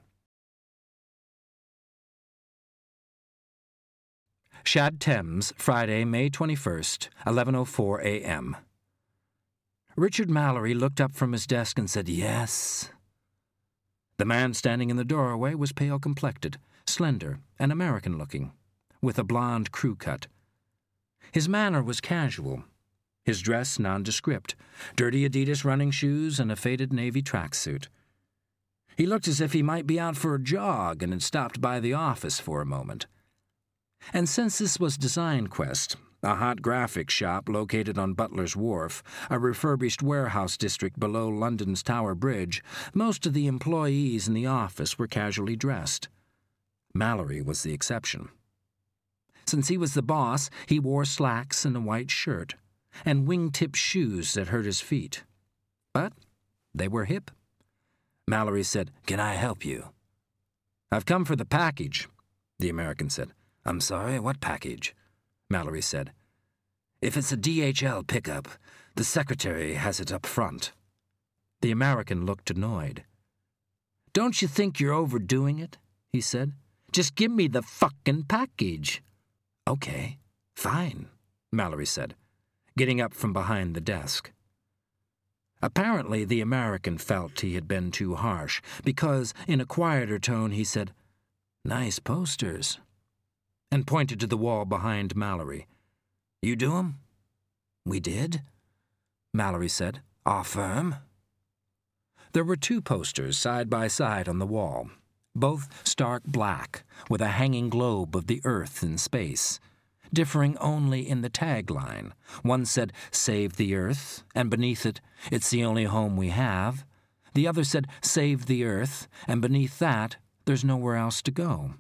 Shad Thames, Friday, May 21st, 11:04 a.m. Richard Mallory looked up from his desk and said, "Yes." The man standing in the doorway was pale-complected, slender, and American-looking, with a blonde crew cut. His manner was casual, his dress nondescript, dirty Adidas running shoes and a faded navy tracksuit. He looked as if he might be out for a jog and had stopped by the office for a moment. And since this was Design Quest, a hot graphics shop located on Butler's Wharf, a refurbished warehouse district below London's Tower Bridge, most of the employees in the office were casually dressed. Mallory was the exception. Since he was the boss, he wore slacks and a white shirt, and wingtip shoes that hurt his feet. But they were hip. Mallory said, "Can I help you?" "I've come for the package," the American said. "I'm sorry, what package?" Mallory said. "If it's a DHL pickup, the secretary has it up front." The American looked annoyed. "Don't you think you're overdoing it?" he said. "Just give me the fucking package." "Okay, fine," Mallory said, getting up from behind the desk. Apparently, the American felt he had been too harsh, because, in a quieter tone, he said, "Nice posters," and pointed to the wall behind Mallory. "You do 'em?" "We did," Mallory said. "Our firm?" There were two posters side by side on the wall, both stark black, with a hanging globe of the Earth in space, differing only in the tagline. One said, "Save the Earth," and beneath it, "It's the only home we have." The other said, "Save the Earth," and beneath that, "There's nowhere else to go."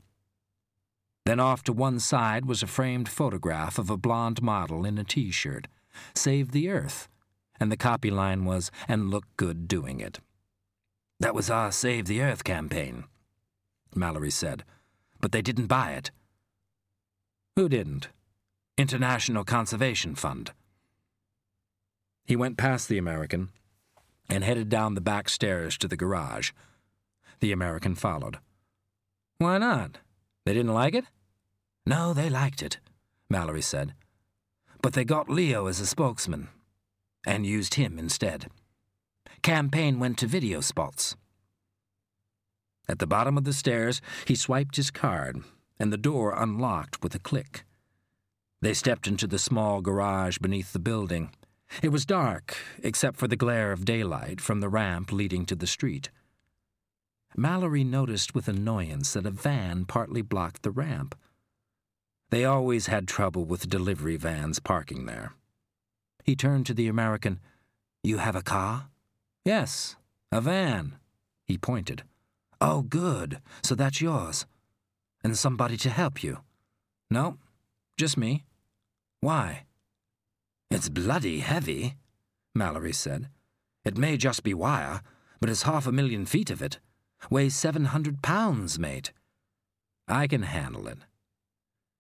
Then off to one side was a framed photograph of a blonde model in a T-shirt. "Save the Earth," and the copy line was, "And look good doing it." "That was our Save the Earth campaign," Mallory said, "but they didn't buy it." "Who didn't?" "International Conservation Fund." He went past the American and headed down the back stairs to the garage. The American followed. "Why not? They didn't like it?" "No, they liked it," Mallory said. "But they got Leo as a spokesman, and used him instead. Campaign went to video spots." At the bottom of the stairs, he swiped his card, and the door unlocked with a click. They stepped into the small garage beneath the building. It was dark, except for the glare of daylight from the ramp leading to the street. Mallory noticed with annoyance that a van partly blocked the ramp. They always had trouble with delivery vans parking there. He turned to the American. "You have a car?" "Yes, a van." He pointed. "Oh, good. So that's yours. And somebody to help you?" "No, just me." "Why?" "It's bloody heavy," Mallory said. "It may just be wire, but it's 500,000 feet of it. Weighs 700 pounds, mate." "I can handle it."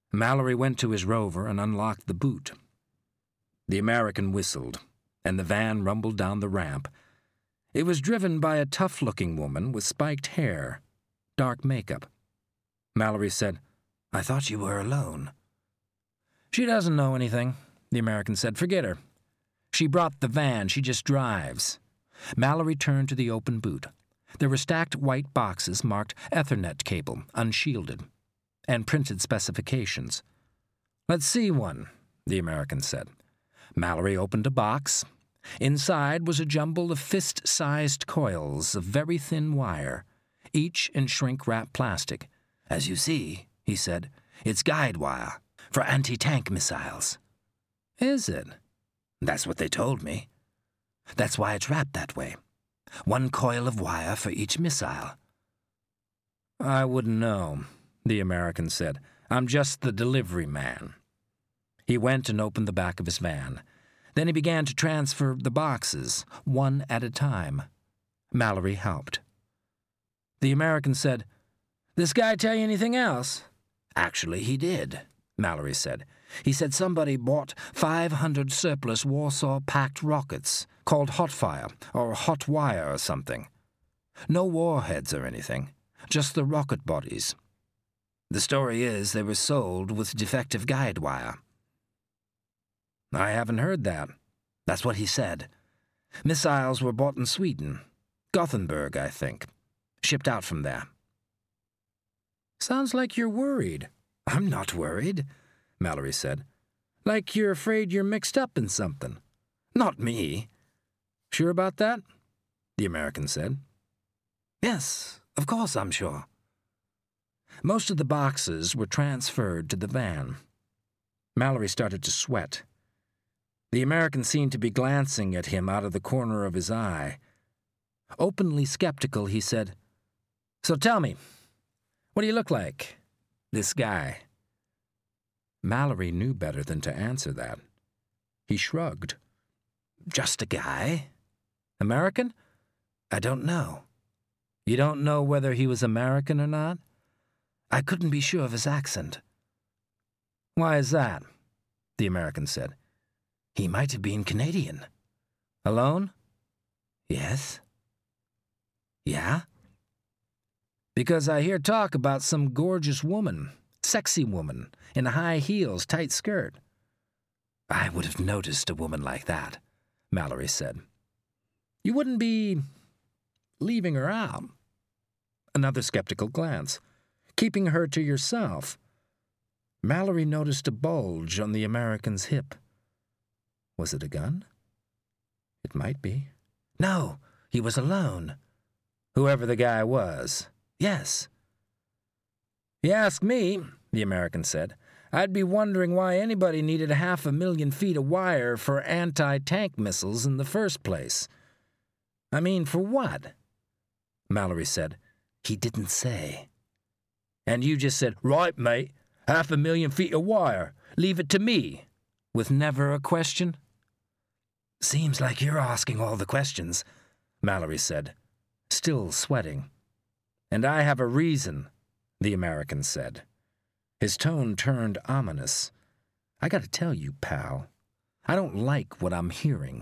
Mallory went to his Rover and unlocked the boot. The American whistled, and the van rumbled down the ramp. It was driven by a tough-looking woman with spiked hair, dark makeup. Mallory said, "I thought you were alone." "She doesn't know anything," the American said. "Forget her. She brought the van. She just drives." Mallory turned to the open boot. There were stacked white boxes marked Ethernet cable, unshielded, and printed specifications. "Let's see one," the American said. Mallory opened a box. Inside was a jumble of fist-sized coils of very thin wire, each in shrink-wrap plastic. "As you see," he said, "it's guide wire for anti-tank missiles." "Is it?" "That's what they told me. That's why it's wrapped that way. One coil of wire for each missile." "I wouldn't know," the American said. "I'm just the delivery man." He went and opened the back of his van. Then he began to transfer the boxes, one at a time. Mallory helped. The American said, "This guy tell you anything else?" "Actually, he did," Mallory said. "He said somebody bought 500 surplus Warsaw-packed rockets, called Hotfire or Hot Wire or something. No warheads or anything, just the rocket bodies. The story is they were sold with defective guide wire." "I haven't heard that." "That's what he said. Missiles were bought in Sweden. Gothenburg, I think. Shipped out from there." "Sounds like you're worried." "I'm not worried," Mallory said. "Like you're afraid you're mixed up in something." "Not me." "Sure about that?" the American said. "Yes, of course I'm sure." Most of the boxes were transferred to the van. Mallory started to sweat. The American seemed to be glancing at him out of the corner of his eye. Openly skeptical, he said, "So tell me, what do you look like, this guy?" Mallory knew better than to answer that. He shrugged. "Just a guy. American? I don't know." "You don't know whether he was American or not?" "I couldn't be sure of his accent." "Why is that?" the American said. "He might have been Canadian." "Alone?" "Yes." "Yeah?" "Because I hear talk about some gorgeous woman, sexy woman, in high heels, tight skirt." "I would have noticed a woman like that," Mallory said. "You wouldn't be leaving her out." Another skeptical glance. "Keeping her to yourself." Mallory noticed a bulge on the American's hip. Was it a gun? It might be. "No, he was alone." "Whoever the guy was." "Yes." "You ask me," the American said, "I'd be wondering why anybody needed 500,000 feet of wire for anti-tank missiles in the first place. I mean, for what?" Mallory said, "He didn't say." "And you just said, 'Right, mate, 500,000 feet of wire. Leave it to me,' with never a question?" "Seems like you're asking all the questions," Mallory said, still sweating. "And I have a reason," the American said. His tone turned ominous. "I gotta tell you, pal, I don't like what I'm hearing."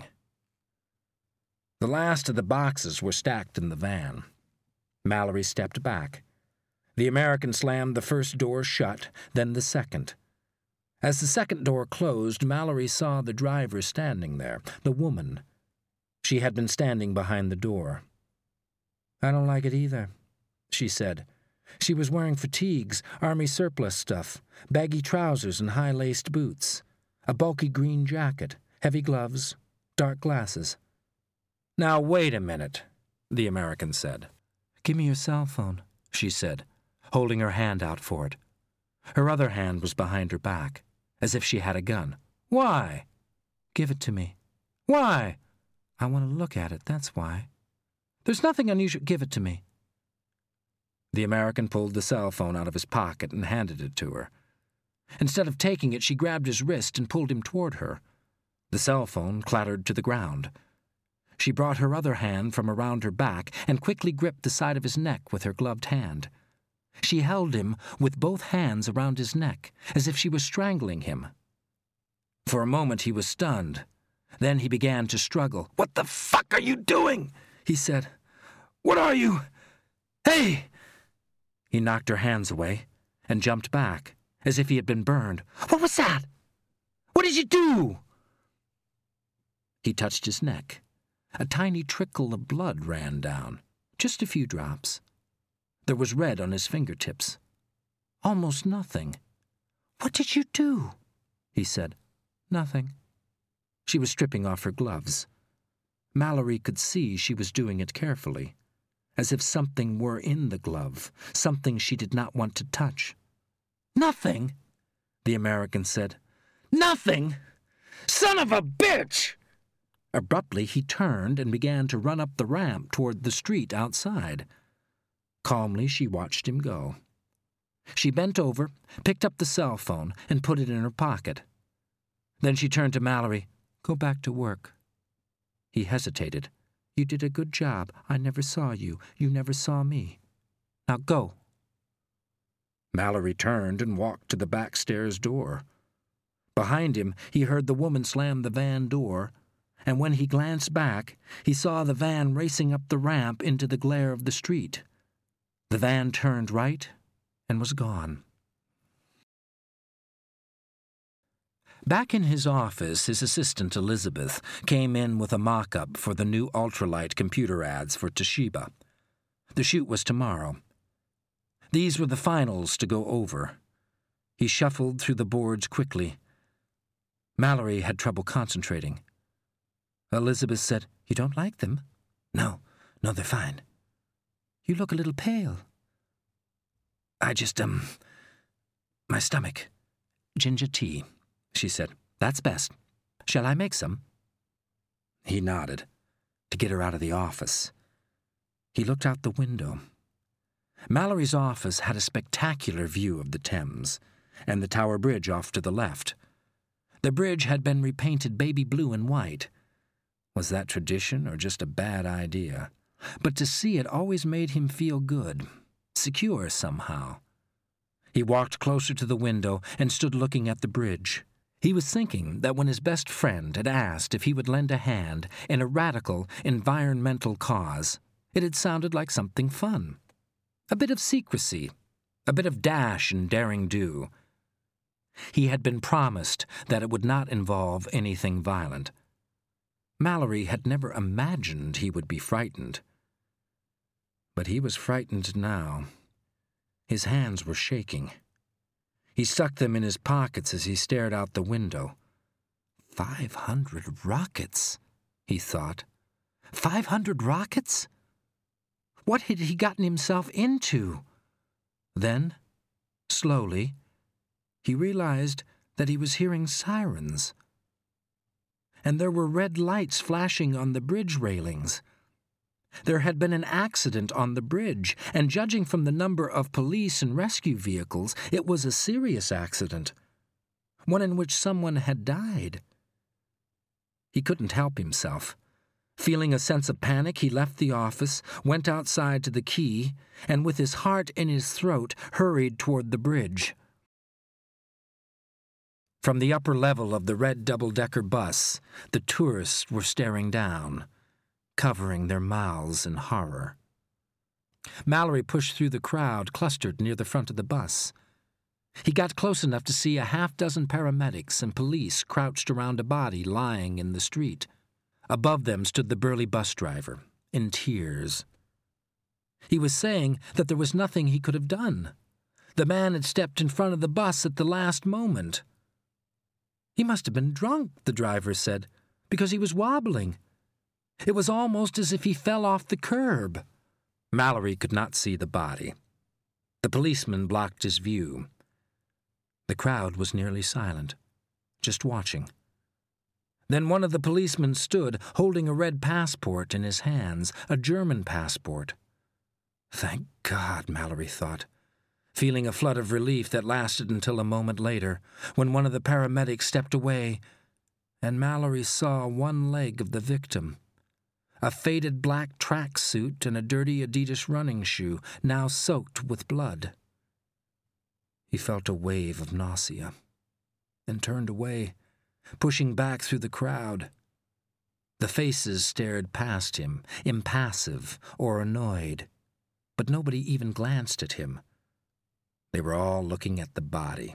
The last of the boxes were stacked in the van. Mallory stepped back. The American slammed the first door shut, then the second. As the second door closed, Mallory saw the driver standing there, the woman. She had been standing behind the door. "I don't like it either," she said. She was wearing fatigues, army surplus stuff, baggy trousers and high-laced boots, a bulky green jacket, heavy gloves, dark glasses. "Now, wait a minute," the American said. "Give me your cell phone," she said, holding her hand out for it. Her other hand was behind her back, as if she had a gun. "Why?" "Give it to me." "Why?" "I want to look at it, that's why." "There's nothing unusual. Give it to me." The American pulled the cell phone out of his pocket and handed it to her. Instead of taking it, she grabbed his wrist and pulled him toward her. The cell phone clattered to the ground. She brought her other hand from around her back and quickly gripped the side of his neck with her gloved hand. She held him with both hands around his neck, as if she was strangling him. For a moment he was stunned. Then he began to struggle. "What the fuck are you doing?" he said. "What are you? Hey!" He knocked her hands away and jumped back, as if he had been burned. "What was that? What did you do?" He touched his neck. A tiny trickle of blood ran down, just a few drops. There was red on his fingertips. Almost nothing. "What did you do?" he said. "Nothing." She was stripping off her gloves. Mallory could see she was doing it carefully, as if something were in the glove, something she did not want to touch. "Nothing," the American said. "Nothing! Son of a bitch!" Abruptly, he turned and began to run up the ramp toward the street outside. Calmly, she watched him go. She bent over, picked up the cell phone, and put it in her pocket. Then she turned to Mallory. "Go back to work." He hesitated. "You did a good job. I never saw you. You never saw me. Now go." Mallory turned and walked to the back stairs door. Behind him, he heard the woman slam the van door, and when he glanced back, he saw the van racing up the ramp into the glare of the street. The van turned right and was gone. Back in his office, his assistant Elizabeth came in with a mock-up for the new ultralight computer ads for Toshiba. The shoot was tomorrow. These were the finals to go over. He shuffled through the boards quickly. Mallory had trouble concentrating. Elizabeth said, "You don't like them?" No, they're fine." "You look a little pale." "I just, my stomach." "Ginger tea," she said. "That's best. Shall I make some?" He nodded, to get her out of the office. He looked out the window. Mallory's office had a spectacular view of the Thames, and the Tower Bridge off to the left. The bridge had been repainted baby blue and white. Was that tradition or just a bad idea? But to see it always made him feel good, secure somehow. He walked closer to the window and stood looking at the bridge. He was thinking that when his best friend had asked if he would lend a hand in a radical environmental cause, it had sounded like something fun. A bit of secrecy, a bit of dash and daring-do. He had been promised that it would not involve anything violent. Mallory had never imagined he would be frightened. But he was frightened now. His hands were shaking. He stuck them in his pockets as he stared out the window. 500 rockets, he thought. 500 rockets? What had he gotten himself into? Then, slowly, he realized that he was hearing sirens. And there were red lights flashing on the bridge railings. There had been an accident on the bridge, and judging from the number of police and rescue vehicles, it was a serious accident, one in which someone had died. He couldn't help himself. Feeling a sense of panic, he left the office, went outside to the quay, and with his heart in his throat, hurried toward the bridge. From the upper level of the red double-decker bus, the tourists were staring down, covering their mouths in horror. Mallory pushed through the crowd clustered near the front of the bus. He got close enough to see a half-dozen paramedics and police crouched around a body lying in the street. Above them stood the burly bus driver, in tears. He was saying that there was nothing he could have done. The man had stepped in front of the bus at the last moment. He must have been drunk, the driver said, because he was wobbling. It was almost as if he fell off the curb. Mallory could not see the body. The policeman blocked his view. The crowd was nearly silent, just watching. Then one of the policemen stood, holding a red passport in his hands, a German passport. Thank God, Mallory thought, feeling a flood of relief that lasted until a moment later, when one of the paramedics stepped away, and Mallory saw one leg of the victim. A faded black tracksuit and a dirty Adidas running shoe, now soaked with blood. He felt a wave of nausea, and turned away, pushing back through the crowd. The faces stared past him, impassive or annoyed, but nobody even glanced at him. They were all looking at the body.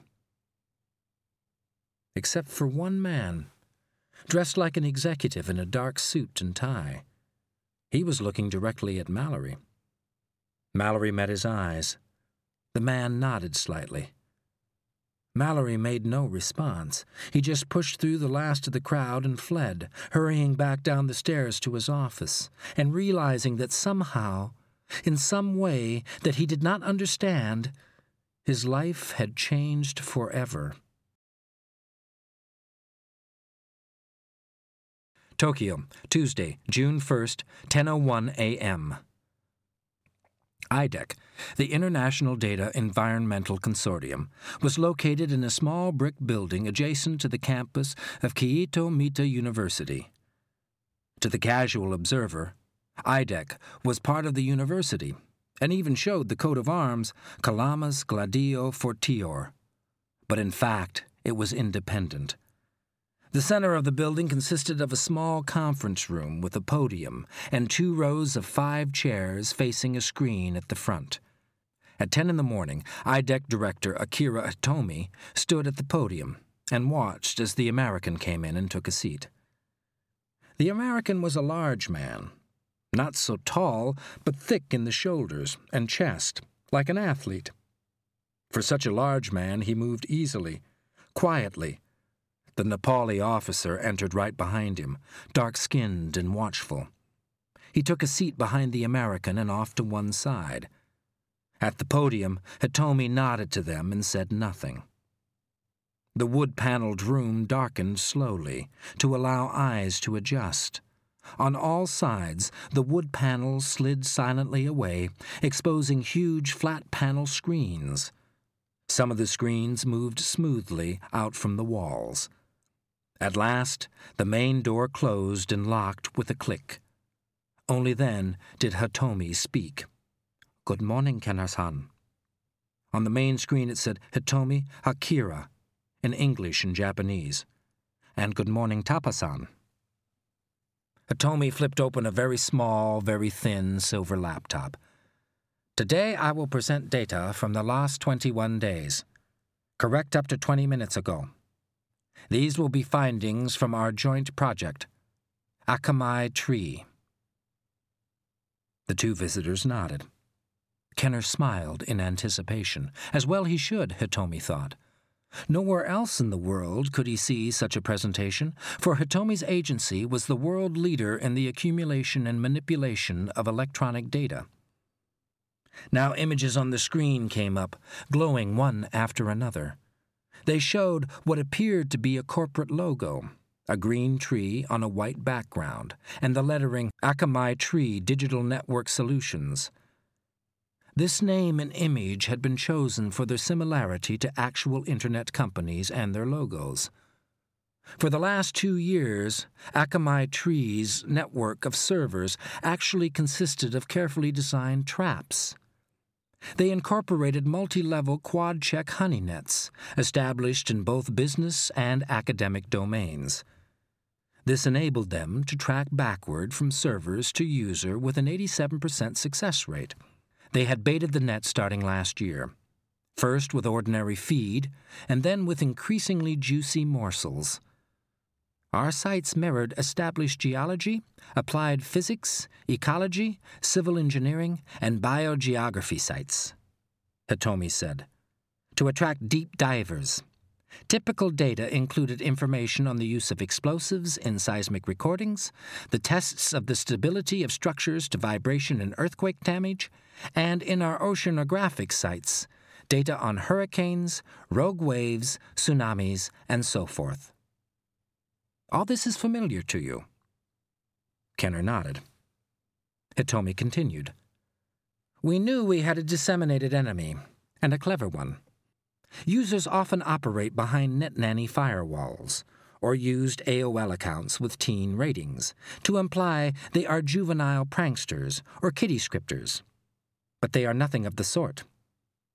Except for one man, dressed like an executive in a dark suit and tie. He was looking directly at Mallory. Mallory met his eyes. The man nodded slightly. Mallory made no response. He just pushed through the last of the crowd and fled, hurrying back down the stairs to his office, and realizing that somehow, in some way that he did not understand, his life had changed forever. Tokyo, Tuesday, June 1st, 10:01 a.m. IDEC, the International Data Environmental Consortium, was located in a small brick building adjacent to the campus of Kyoto Mita University. To the casual observer, IDEC was part of the university, and even showed the coat of arms, Calamus Gladio Fortior. But in fact, it was independent. The center of the building consisted of a small conference room with a podium and 2 rows of 5 chairs facing a screen at the front. At 10 in the morning, IDEC Director Akira Hitomi stood at the podium and watched as the American came in and took a seat. The American was a large man, not so tall, but thick in the shoulders and chest, like an athlete. For such a large man, he moved easily, quietly. The Nepali officer entered right behind him, dark-skinned and watchful. He took a seat behind the American and off to one side. At the podium, Hitomi nodded to them and said nothing. The wood-paneled room darkened slowly, to allow eyes to adjust. On all sides, the wood panels slid silently away, exposing huge flat-panel screens. Some of the screens moved smoothly out from the walls. At last, the main door closed and locked with a click. Only then did Hitomi speak. "Good morning, Kenner-san." On the main screen it said Hitomi Akira, in English and Japanese, and "Good morning, Tapa-san." Hitomi flipped open a very small, very thin silver laptop. "Today I will present data from the last 21 days. Correct up to 20 minutes ago. These will be findings from our joint project, Akamai Tree." The 2 visitors nodded. Kenner smiled in anticipation, as well he should, Hitomi thought. Nowhere else in the world could he see such a presentation, for Hitomi's agency was the world leader in the accumulation and manipulation of electronic data. Now images on the screen came up, glowing one after another. They showed what appeared to be a corporate logo, a green tree on a white background, and the lettering Akamai Tree Digital Network Solutions. This name and image had been chosen for their similarity to actual Internet companies and their logos. For the last 2 years, Akamai Tree's network of servers actually consisted of carefully designed traps. They incorporated multi-level quad-check honey nets, established in both business and academic domains. This enabled them to track backward from servers to user with an 87% success rate. They had baited the net starting last year, first with ordinary feed, and then with increasingly juicy morsels. Our sites mirrored established geology, applied physics, ecology, civil engineering, and biogeography sites, Hitomi said, to attract deep divers. Typical data included information on the use of explosives in seismic recordings, the tests of the stability of structures to vibration and earthquake damage, and in our oceanographic sites, data on hurricanes, rogue waves, tsunamis, and so forth. All this is familiar to you? Kenner nodded. Hitomi continued. We knew we had a disseminated enemy, and a clever one. Users often operate behind NetNanny firewalls, or used AOL accounts with teen ratings, to imply they are juvenile pranksters or kiddie scripters. But they are nothing of the sort.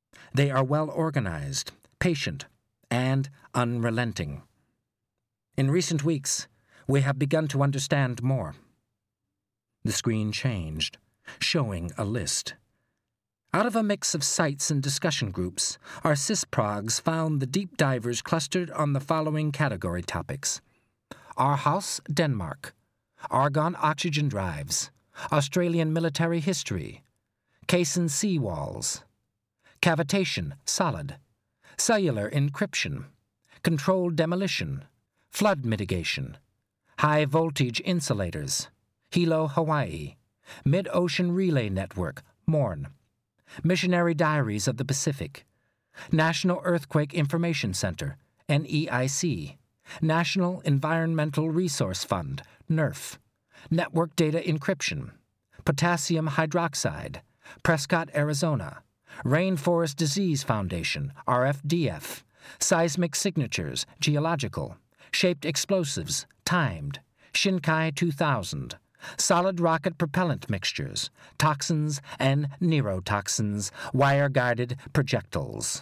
They are well organized, patient, and unrelenting. In recent weeks, we have begun to understand more. The screen changed, showing a list. Out of a mix of sites and discussion groups, our sysprogs found the deep divers clustered on the following category topics: Aarhus, Denmark; argon oxygen drives; Australian military history; caisson sea walls; cavitation, solid; cellular encryption; controlled demolition; flood mitigation; high voltage insulators; Hilo, Hawaii; mid-ocean relay network, Morn; missionary diaries of the Pacific; National Earthquake Information Center, NEIC; National Environmental Resource Fund, NERF; network data encryption; potassium hydroxide; Prescott, Arizona; Rainforest Disease Foundation, RFDF; seismic signatures, geological; shaped explosives, timed; Shinkai 2000; solid rocket propellant mixtures, toxins and neurotoxins, wire-guided projectiles.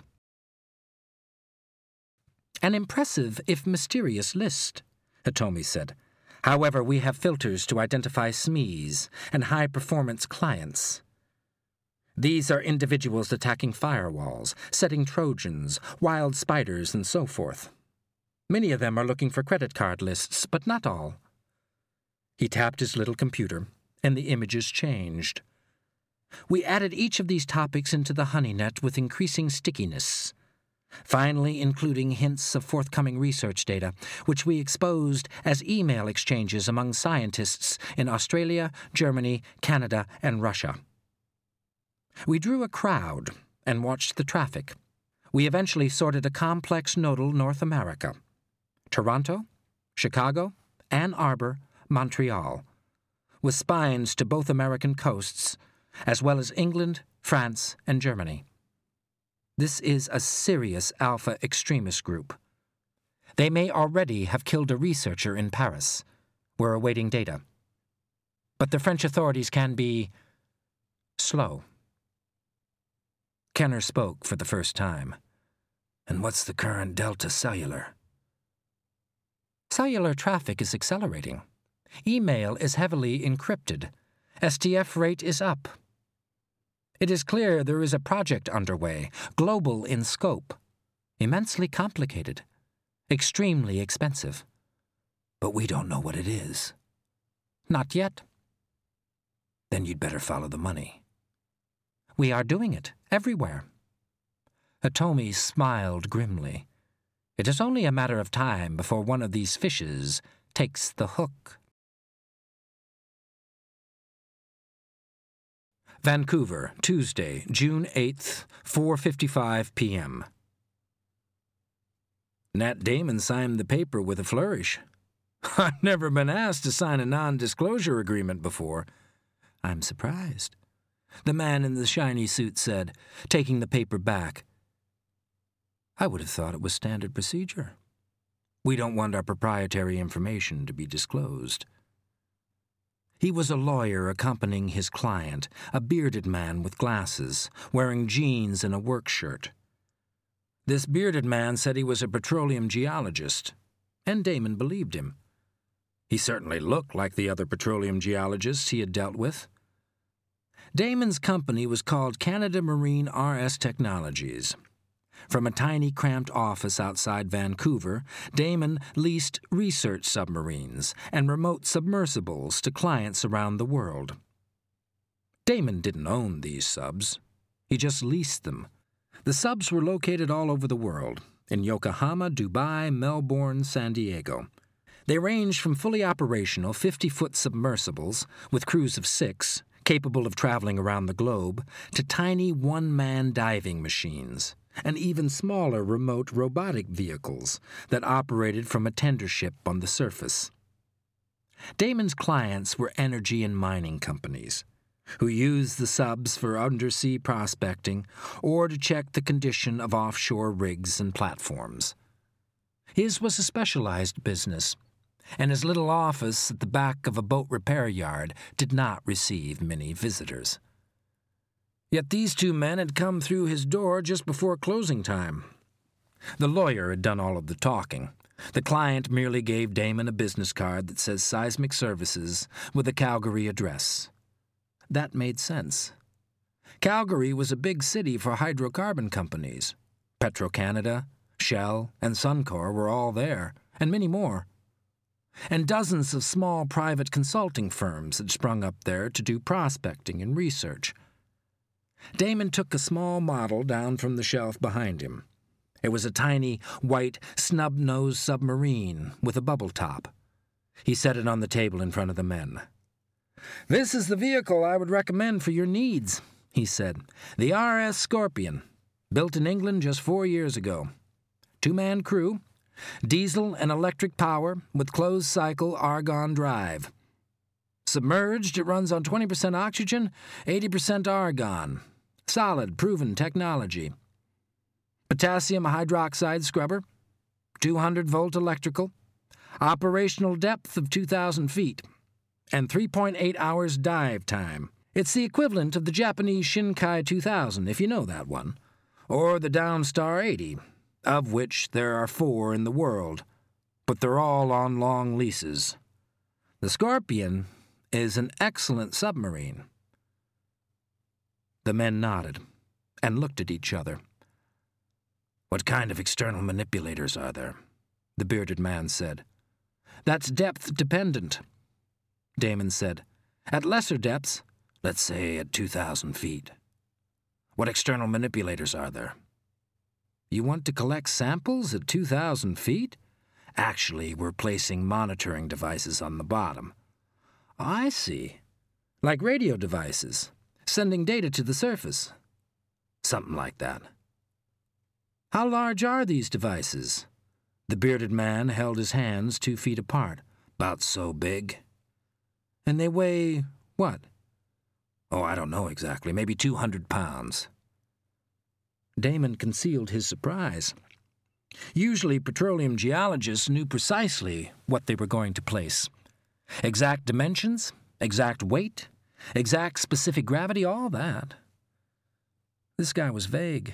An impressive, if mysterious, list, Hitomi said. However, we have filters to identify SMEs and high-performance clients. These are individuals attacking firewalls, setting Trojans, wild spiders, and so forth. Many of them are looking for credit card lists, but not all. He tapped his little computer, and the images changed. We added each of these topics into the HoneyNet with increasing stickiness, finally including hints of forthcoming research data, which we exposed as email exchanges among scientists in Australia, Germany, Canada, and Russia. We drew a crowd and watched the traffic. We eventually sorted a complex nodal North America: Toronto, Chicago, Ann Arbor, Montreal, with spines to both American coasts, as well as England, France, and Germany. This is a serious alpha extremist group. They may already have killed a researcher in Paris. We're awaiting data. But the French authorities can be slow. Kenner spoke for the first time. And what's the current Delta Cellular? Cellular traffic is accelerating. Email is heavily encrypted. STF rate is up. It is clear there is a project underway, global in scope, immensely complicated, extremely expensive. But we don't know what it is. Not yet. Then you'd better follow the money. We are doing it, everywhere. Hitomi smiled grimly. It is only a matter of time before one of these fishes takes the hook. Vancouver, Tuesday, June 8th, 4:55 p.m. Nat Damon signed the paper with a flourish. I've never been asked to sign a non-disclosure agreement before. I'm surprised, the man in the shiny suit said, taking the paper back. I would have thought it was standard procedure. We don't want our proprietary information to be disclosed. He was a lawyer accompanying his client, a bearded man with glasses, wearing jeans and a work shirt. This bearded man said he was a petroleum geologist, and Damon believed him. He certainly looked like the other petroleum geologists he had dealt with. Damon's company was called Canada Marine RS Technologies. From a tiny, cramped office outside Vancouver, Damon leased research submarines and remote submersibles to clients around the world. Damon didn't own these subs. He just leased them. The subs were located all over the world, in Yokohama, Dubai, Melbourne, San Diego. They ranged from fully operational 50-foot submersibles with crews of 6, capable of traveling around the globe, to tiny one-man diving machines, and even smaller remote robotic vehicles that operated from a tender ship on the surface. Damon's clients were energy and mining companies, who used the subs for undersea prospecting or to check the condition of offshore rigs and platforms. His was a specialized business, and his little office at the back of a boat repair yard did not receive many visitors. Yet these two men had come through his door just before closing time. The lawyer had done all of the talking. The client merely gave Damon a business card that says Seismic Services with a Calgary address. That made sense. Calgary was a big city for hydrocarbon companies. Petro-Canada, Shell, and Suncor were all there, and many more. And dozens of small private consulting firms had sprung up there to do prospecting and research. Damon took a small model down from the shelf behind him. It was a tiny, white, snub-nosed submarine with a bubble top. He set it on the table in front of the men. "This is the vehicle I would recommend for your needs," he said. "The RS Scorpion, built in England just 4 years ago. 2-man crew, diesel and electric power with closed-cycle argon drive. Submerged, it runs on 20% oxygen, 80% argon. Solid, proven technology. Potassium hydroxide scrubber, 200-volt electrical, operational depth of 2,000 feet, and 3.8 hours dive time. It's the equivalent of the Japanese Shinkai 2000, if you know that one, or the Downstar 80, of which there are 4 in the world, but they're all on long leases. The Scorpion is an excellent submarine." The men nodded and looked at each other. "What kind of external manipulators are there?" the bearded man said. "That's depth-dependent," Damon said. "At lesser depths, let's say at 2,000 feet. What external manipulators are there?" "You want to collect samples at 2,000 feet? Actually, we're placing monitoring devices on the bottom." "I see. Like radio devices, sending data to the surface." "Something like that." "How large are these devices?" The bearded man held his hands 2 feet apart. "About so big." "And they weigh what?" "Oh, I don't know exactly. Maybe 200 pounds. Damon concealed his surprise. Usually petroleum geologists knew precisely what they were going to place. Exact dimensions, exact weight, exact specific gravity, all that. This guy was vague.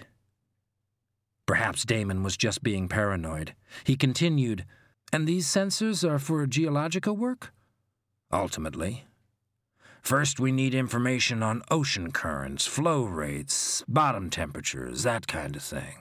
Perhaps Damon was just being paranoid. He continued, "And these sensors are for geological work?" "Ultimately. First, we need information on ocean currents, flow rates, bottom temperatures, that kind of thing."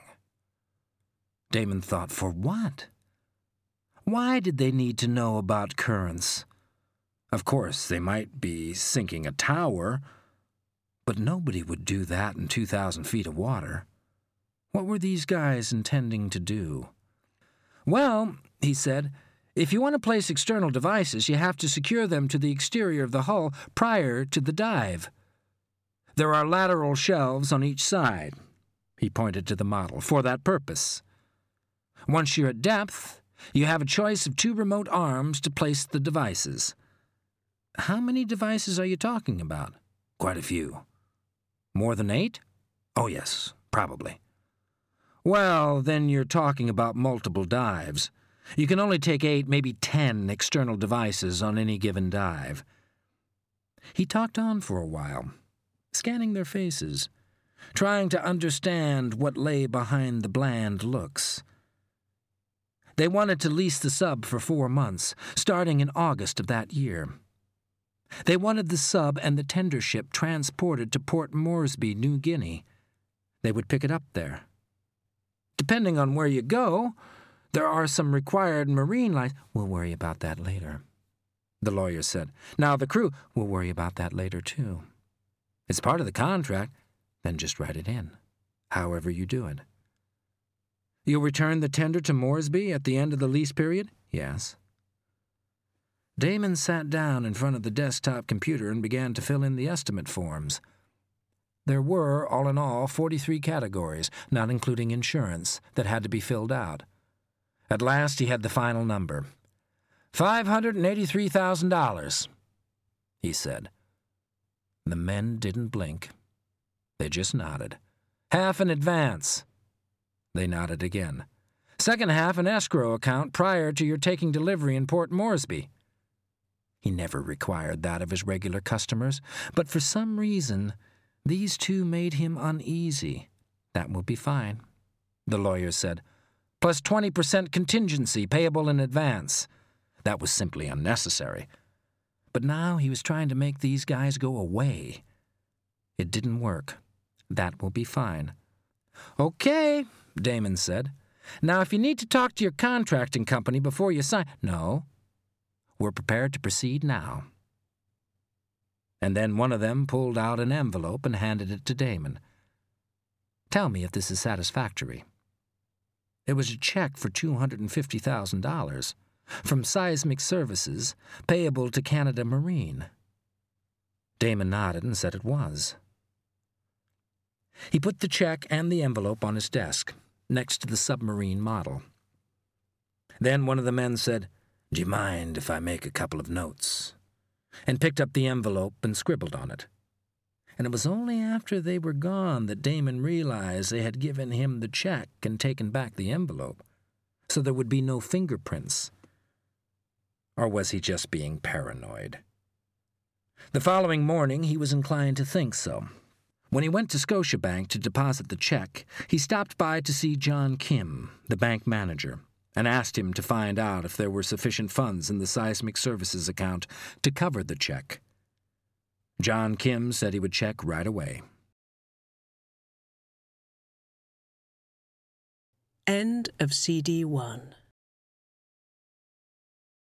Damon thought, for what? Why did they need to know about currents? Of course, they might be sinking a tower, but nobody would do that in 2,000 feet of water. What were these guys intending to do? "Well," he said, "if you want to place external devices, you have to secure them to the exterior of the hull prior to the dive. There are lateral shelves on each side," he pointed to the model, "for that purpose. Once you're at depth, you have a choice of 2 remote arms to place the devices." "How many devices are you talking about?" "Quite a few." "More than 8? "Oh, yes, probably." "Well, then you're talking about multiple dives. You can only take 8, maybe 10 external devices on any given dive." He talked on for a while, scanning their faces, trying to understand what lay behind the bland looks. They wanted to lease the sub for 4 months, starting in August of that year. They wanted the sub and the tender ship transported to Port Moresby, New Guinea. They would pick it up there. Depending on where you go, there are some required marine licenses. "We'll worry about that later," the lawyer said. "Now the crew will worry about that later, too. It's part of the contract, then just write it in, however you do it." "You'll return the tender to Moresby at the end of the lease period?" "Yes." Damon sat down in front of the desktop computer and began to fill in the estimate forms. There were, all in all, 43 categories, not including insurance, that had to be filled out. At last he had the final number. $583,000, he said. The men didn't blink. They just nodded. "Half in advance." They nodded again. "Second half an escrow account prior to your taking delivery in Port Moresby." He never required that of his regular customers, but for some reason These two made him uneasy. That will be fine, the lawyer said. Plus 20% contingency payable in advance. That was simply unnecessary. But now he was trying to make these guys go away. It didn't work. That will be fine. Okay, Damon said. Now, if you need to talk to your contracting company before you sign... No. We're prepared to proceed now. And then one of them pulled out an envelope and handed it to Damon. Tell me if this is satisfactory. It was a check for $250,000 from Seismic Services, payable to Canada Marine. Damon nodded and said it was. He put the check and the envelope on his desk, next to the submarine model. Then one of the men said, "Do you mind if I make a couple of notes?" and picked up the envelope and scribbled on it. And it was only after they were gone that Damon realized they had given him the check and taken back the envelope, so there would be no fingerprints. Or was he just being paranoid? The following morning, he was inclined to think so. When he went to Scotiabank to deposit the check, he stopped by to see John Kim, the bank manager, and asked him to find out if there were sufficient funds in the Seismic Services account to cover the check. John Kim said he would check right away. End of CD 1.